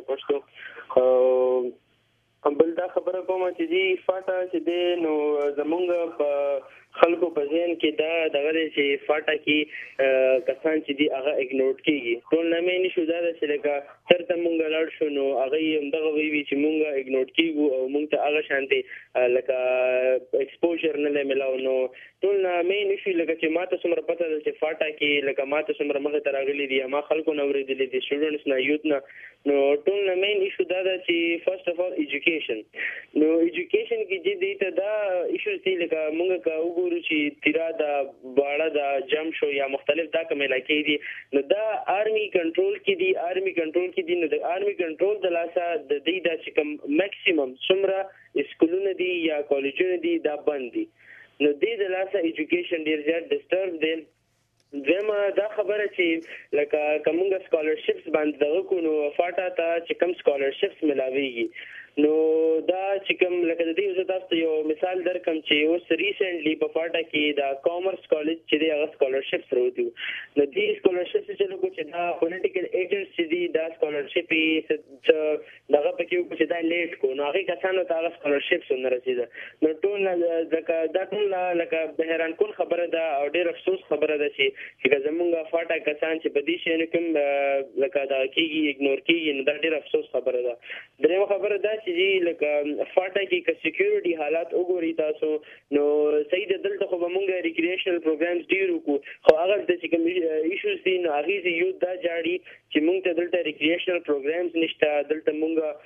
پښتو. بل دا خبره کوم چې دې فاټا چې دی نو زمونږ په خلکو په ذهن کې دا دغه دی چې فاټا کې کسان چې دي هغه اګنور کېږي. ټول نامې نه شو دا ده چې لکه چېرته مونږ لاړ شو نو هغوی همدغه ویوي چې مونږ اګنور کېږو او مونږ ته هغه شانتې لکه ایکسپوژر نه دی میلاو. نو ټول نامې نه شو لکه چې ما ته څومره پته ده چې فاټا کې لکه ما ته څومره مخې ته راغلي دي یا ما خلکو نه اورېدلي دي، سټوډنټس نه، یوت نه. نو ټول نامې ایشو دا ده چې فرسټ اف آل ایجوکیشن. نو ایجوکیشن کې چې دی ته دا ایشوز دي لکه مونږ که وګورو چې تیرا دا باړه دا جم شو یا مختلف دا کوم علاقې دي نو دا آرمي کنټرول کې دي. آرمي کنټرول کې دي نو د آرمي کنټرول د لاسه د دې دا چې کوم میکسیمم څومره اسکولونه دي یا کالجونه دي دا بند دي. نو دې د لاسه ایجوکیشن ډېر زیات ډسټرب دی. دویمه دا خبره چې لکه که مونږ سکالرشپس باندې دغه کو نو فاټا ته چې کوم سکالرشپس ملاویږي نو دا چې کوم لکه د دې زه تاسو ته یو مثال درکم چې اوس ریسنټلی په فاټا کې دا کامرس کالج چې دی هغه سکالرشپس راوړي. نو دې سکالرشپس چې لکه چې دا پولیټیکل ایجنټس چې دي دا سکالرشپ یې دغه پکې وکړو چې دا لیټ کو نو هغې کسانو ته هغه سکالرشپس ونه رسېده. نو ټول لکه دا ټول لکه د حیران کن خبره ده او ډېر افسوس خبره ده چې چې زمونږ فاټا کسان چې په دې شیانو کوم لکه دغه کېږي اګنور کېږي نو دا ډېر افسوس خبره ده. درېیمه خبره دا چې جی لکه فاټا کې که سیکیورټي حالات وګورئ تاسو نو صحیح ده دلته خو به مونږ ریکریشنل پروګرامز ډېر وکړو خو هغه دلته چې کوم ایشوز دي نو هغې چې یوت دا جاړي چې مونږ ته دلته ریکریشنل پروګرامز نشته، دلته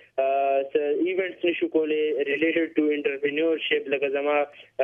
مونږ ایونټس نشو کولی ریلیټډ ټو انټرپرینیورشپ لکه زما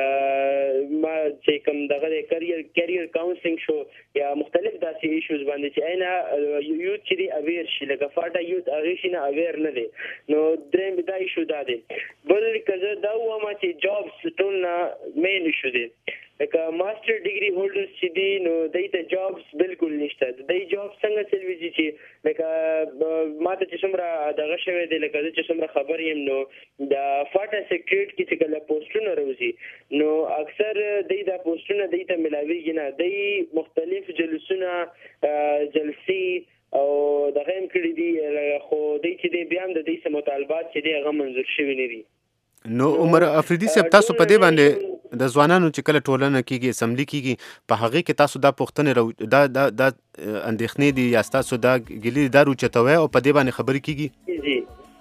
ما چې کوم دغه دی کریر کریر کاونسلینګ شو یا مختلف داسې ایشوز باندې چې عینه یوت چې دی اویر شي لکه فاټا یوت هغې شي نه اویر نه دی. نو درېیم دا ایشو دا دی. بل که زه دا ووایم چې جابس ټول نه مین ایشو دی لکه ماسټر ډیګري هولډرز چې دي نو دوی ته جابس بالکل نشته. د دوی جاب څنګه چلوي چې لکه ما ته چې څومره دغه شوی دی لکه زه چې څومره خبر یم نو د فاټا سیکریټ کې چې کله پوسټونه راوځي نو اکثر دوی دا پوسټونه دوی ته ملاویږي نه. دوی مختلف جلسونه جلسې او دغه هم کړي دي خو دوی چې دی بیا هم د دوی څه مطالبات چې دی هغه منظور شوي نه دي. نو عمر افریدي صاحب تاسو په دې باندې د ځوانانو چې کله ټولنه کېږي اسمبلی کېږي په هغې کې تاسو دا پوښتنې دا دا دا اندېښنې دي یا ستاسو دا ګیلې دا روچتوئ او په دې باندې خبرې کېږي؟ جی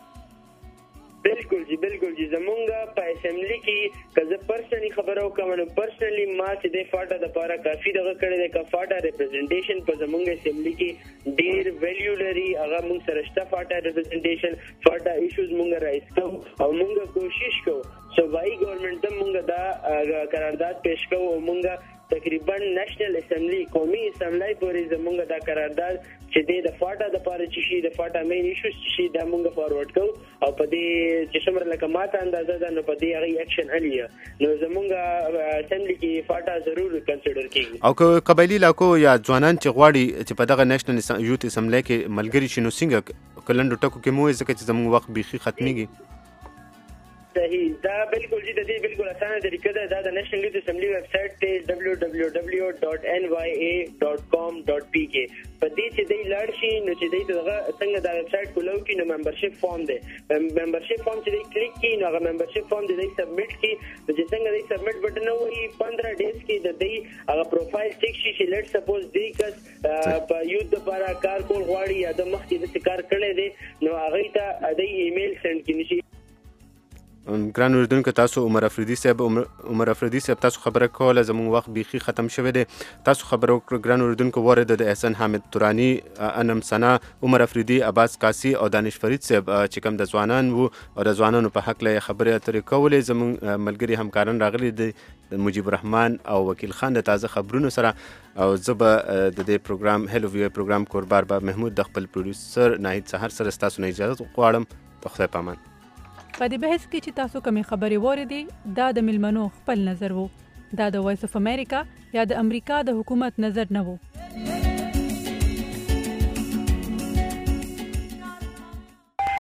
بالکل جی بالکل جی زمونږ په اسمبلی کې که زه پرسنلي خبره وکړم نو پرسنلي ما چې دی فاټا دپاره کافي دغه کړی دی که فاټا ریپرزنټیشن په زمونږ اسمبلی کې ډېر ویلیو لري هغه مونږ سره شته فاټا ریپرزنټیشن فاټا ایشوز مونږ رایز کوو او مونږ کوشش کوو صوبایي ګورنمنټ ته مونږ دا قرارداد پیش کوو او مونږ تقریبا نېشنل اسمبلی قومي اسمبلی پورې زمونږ دا قرارداد چې دی د فاټا دپاره چې شي د فاټا مین ایشوز چې شي دا مونږ فارورډ کوو او په دې چې څومره لکه ما ته اندازه ده نو په دې هغې اکشن هلي نو زمونږ اسمبلی کې فاټا ضرور کنسیډر کېږي. او که قبایلي علاقو یا ځوانان چې غواړي چې په دغه نېشنل یوت اسمبلی کې ملګري شي نو څنګه که لنډو ټکو کې مو ووایي ځکه چې زموږ وخت بیخي ختمیږي؟ صحیح دا بالکل چې د دې بالکل اسانه طریقه ده دا د نېشنل یوث اسمبلی ویب سټ ته دبليو دبليو دبليو ډاټ ان واي اي ډاټ کام ډاټ پی کے په دې چې دی لاړ شي نو چې دی دغه څنګه دا ویب سټ کولو کې نو ممبرشپ فارم دی ممبرشپ فارم چې دی کلیک کړي نو هغه ممبرشپ فارم دی سبمټ کړي نو چې څنګه دی سبمټ بټن وایي پندرہ ډیز کې د دی هغه پروفایل چیک شي چې لیټ سپوز دی کس په یوث لپاره کار کول غواړي یا د مخکې د کار کړی دی نو هغه ته د ایمیل سند کړي شي. ګران اوریدونکو تاسو عمر افریدي صاحب عمر افریدي صاحب تاسو خبره کوله زموږ وخت بيخي ختم شوه دی تاسو خبرو ګران اوریدونکو ورید د احسان حامد تورانی انم سنا عمر افریدي عباس قاسی او دانش فرید صاحب چې کوم د ځوانان وو او د ځوانانو په حق له خبره اترې کولې زموږ ملګری همکاران راغلي د مجيب الرحمن او وکیل خان د تازه خبرونو سره او زب د دې پروګرام هلو وی پروګرام کوربار با محمود د خپل پروډوسر ناهید سحر سره تاسو نه اجازه غواړم په خدای پامان. په دې بحث کې چې تاسو کومې خبرې واردې دا د ملمنو خپل نظر وو دا د وایس اف امریکا یا د امریکا د حکومت نظر نه وو.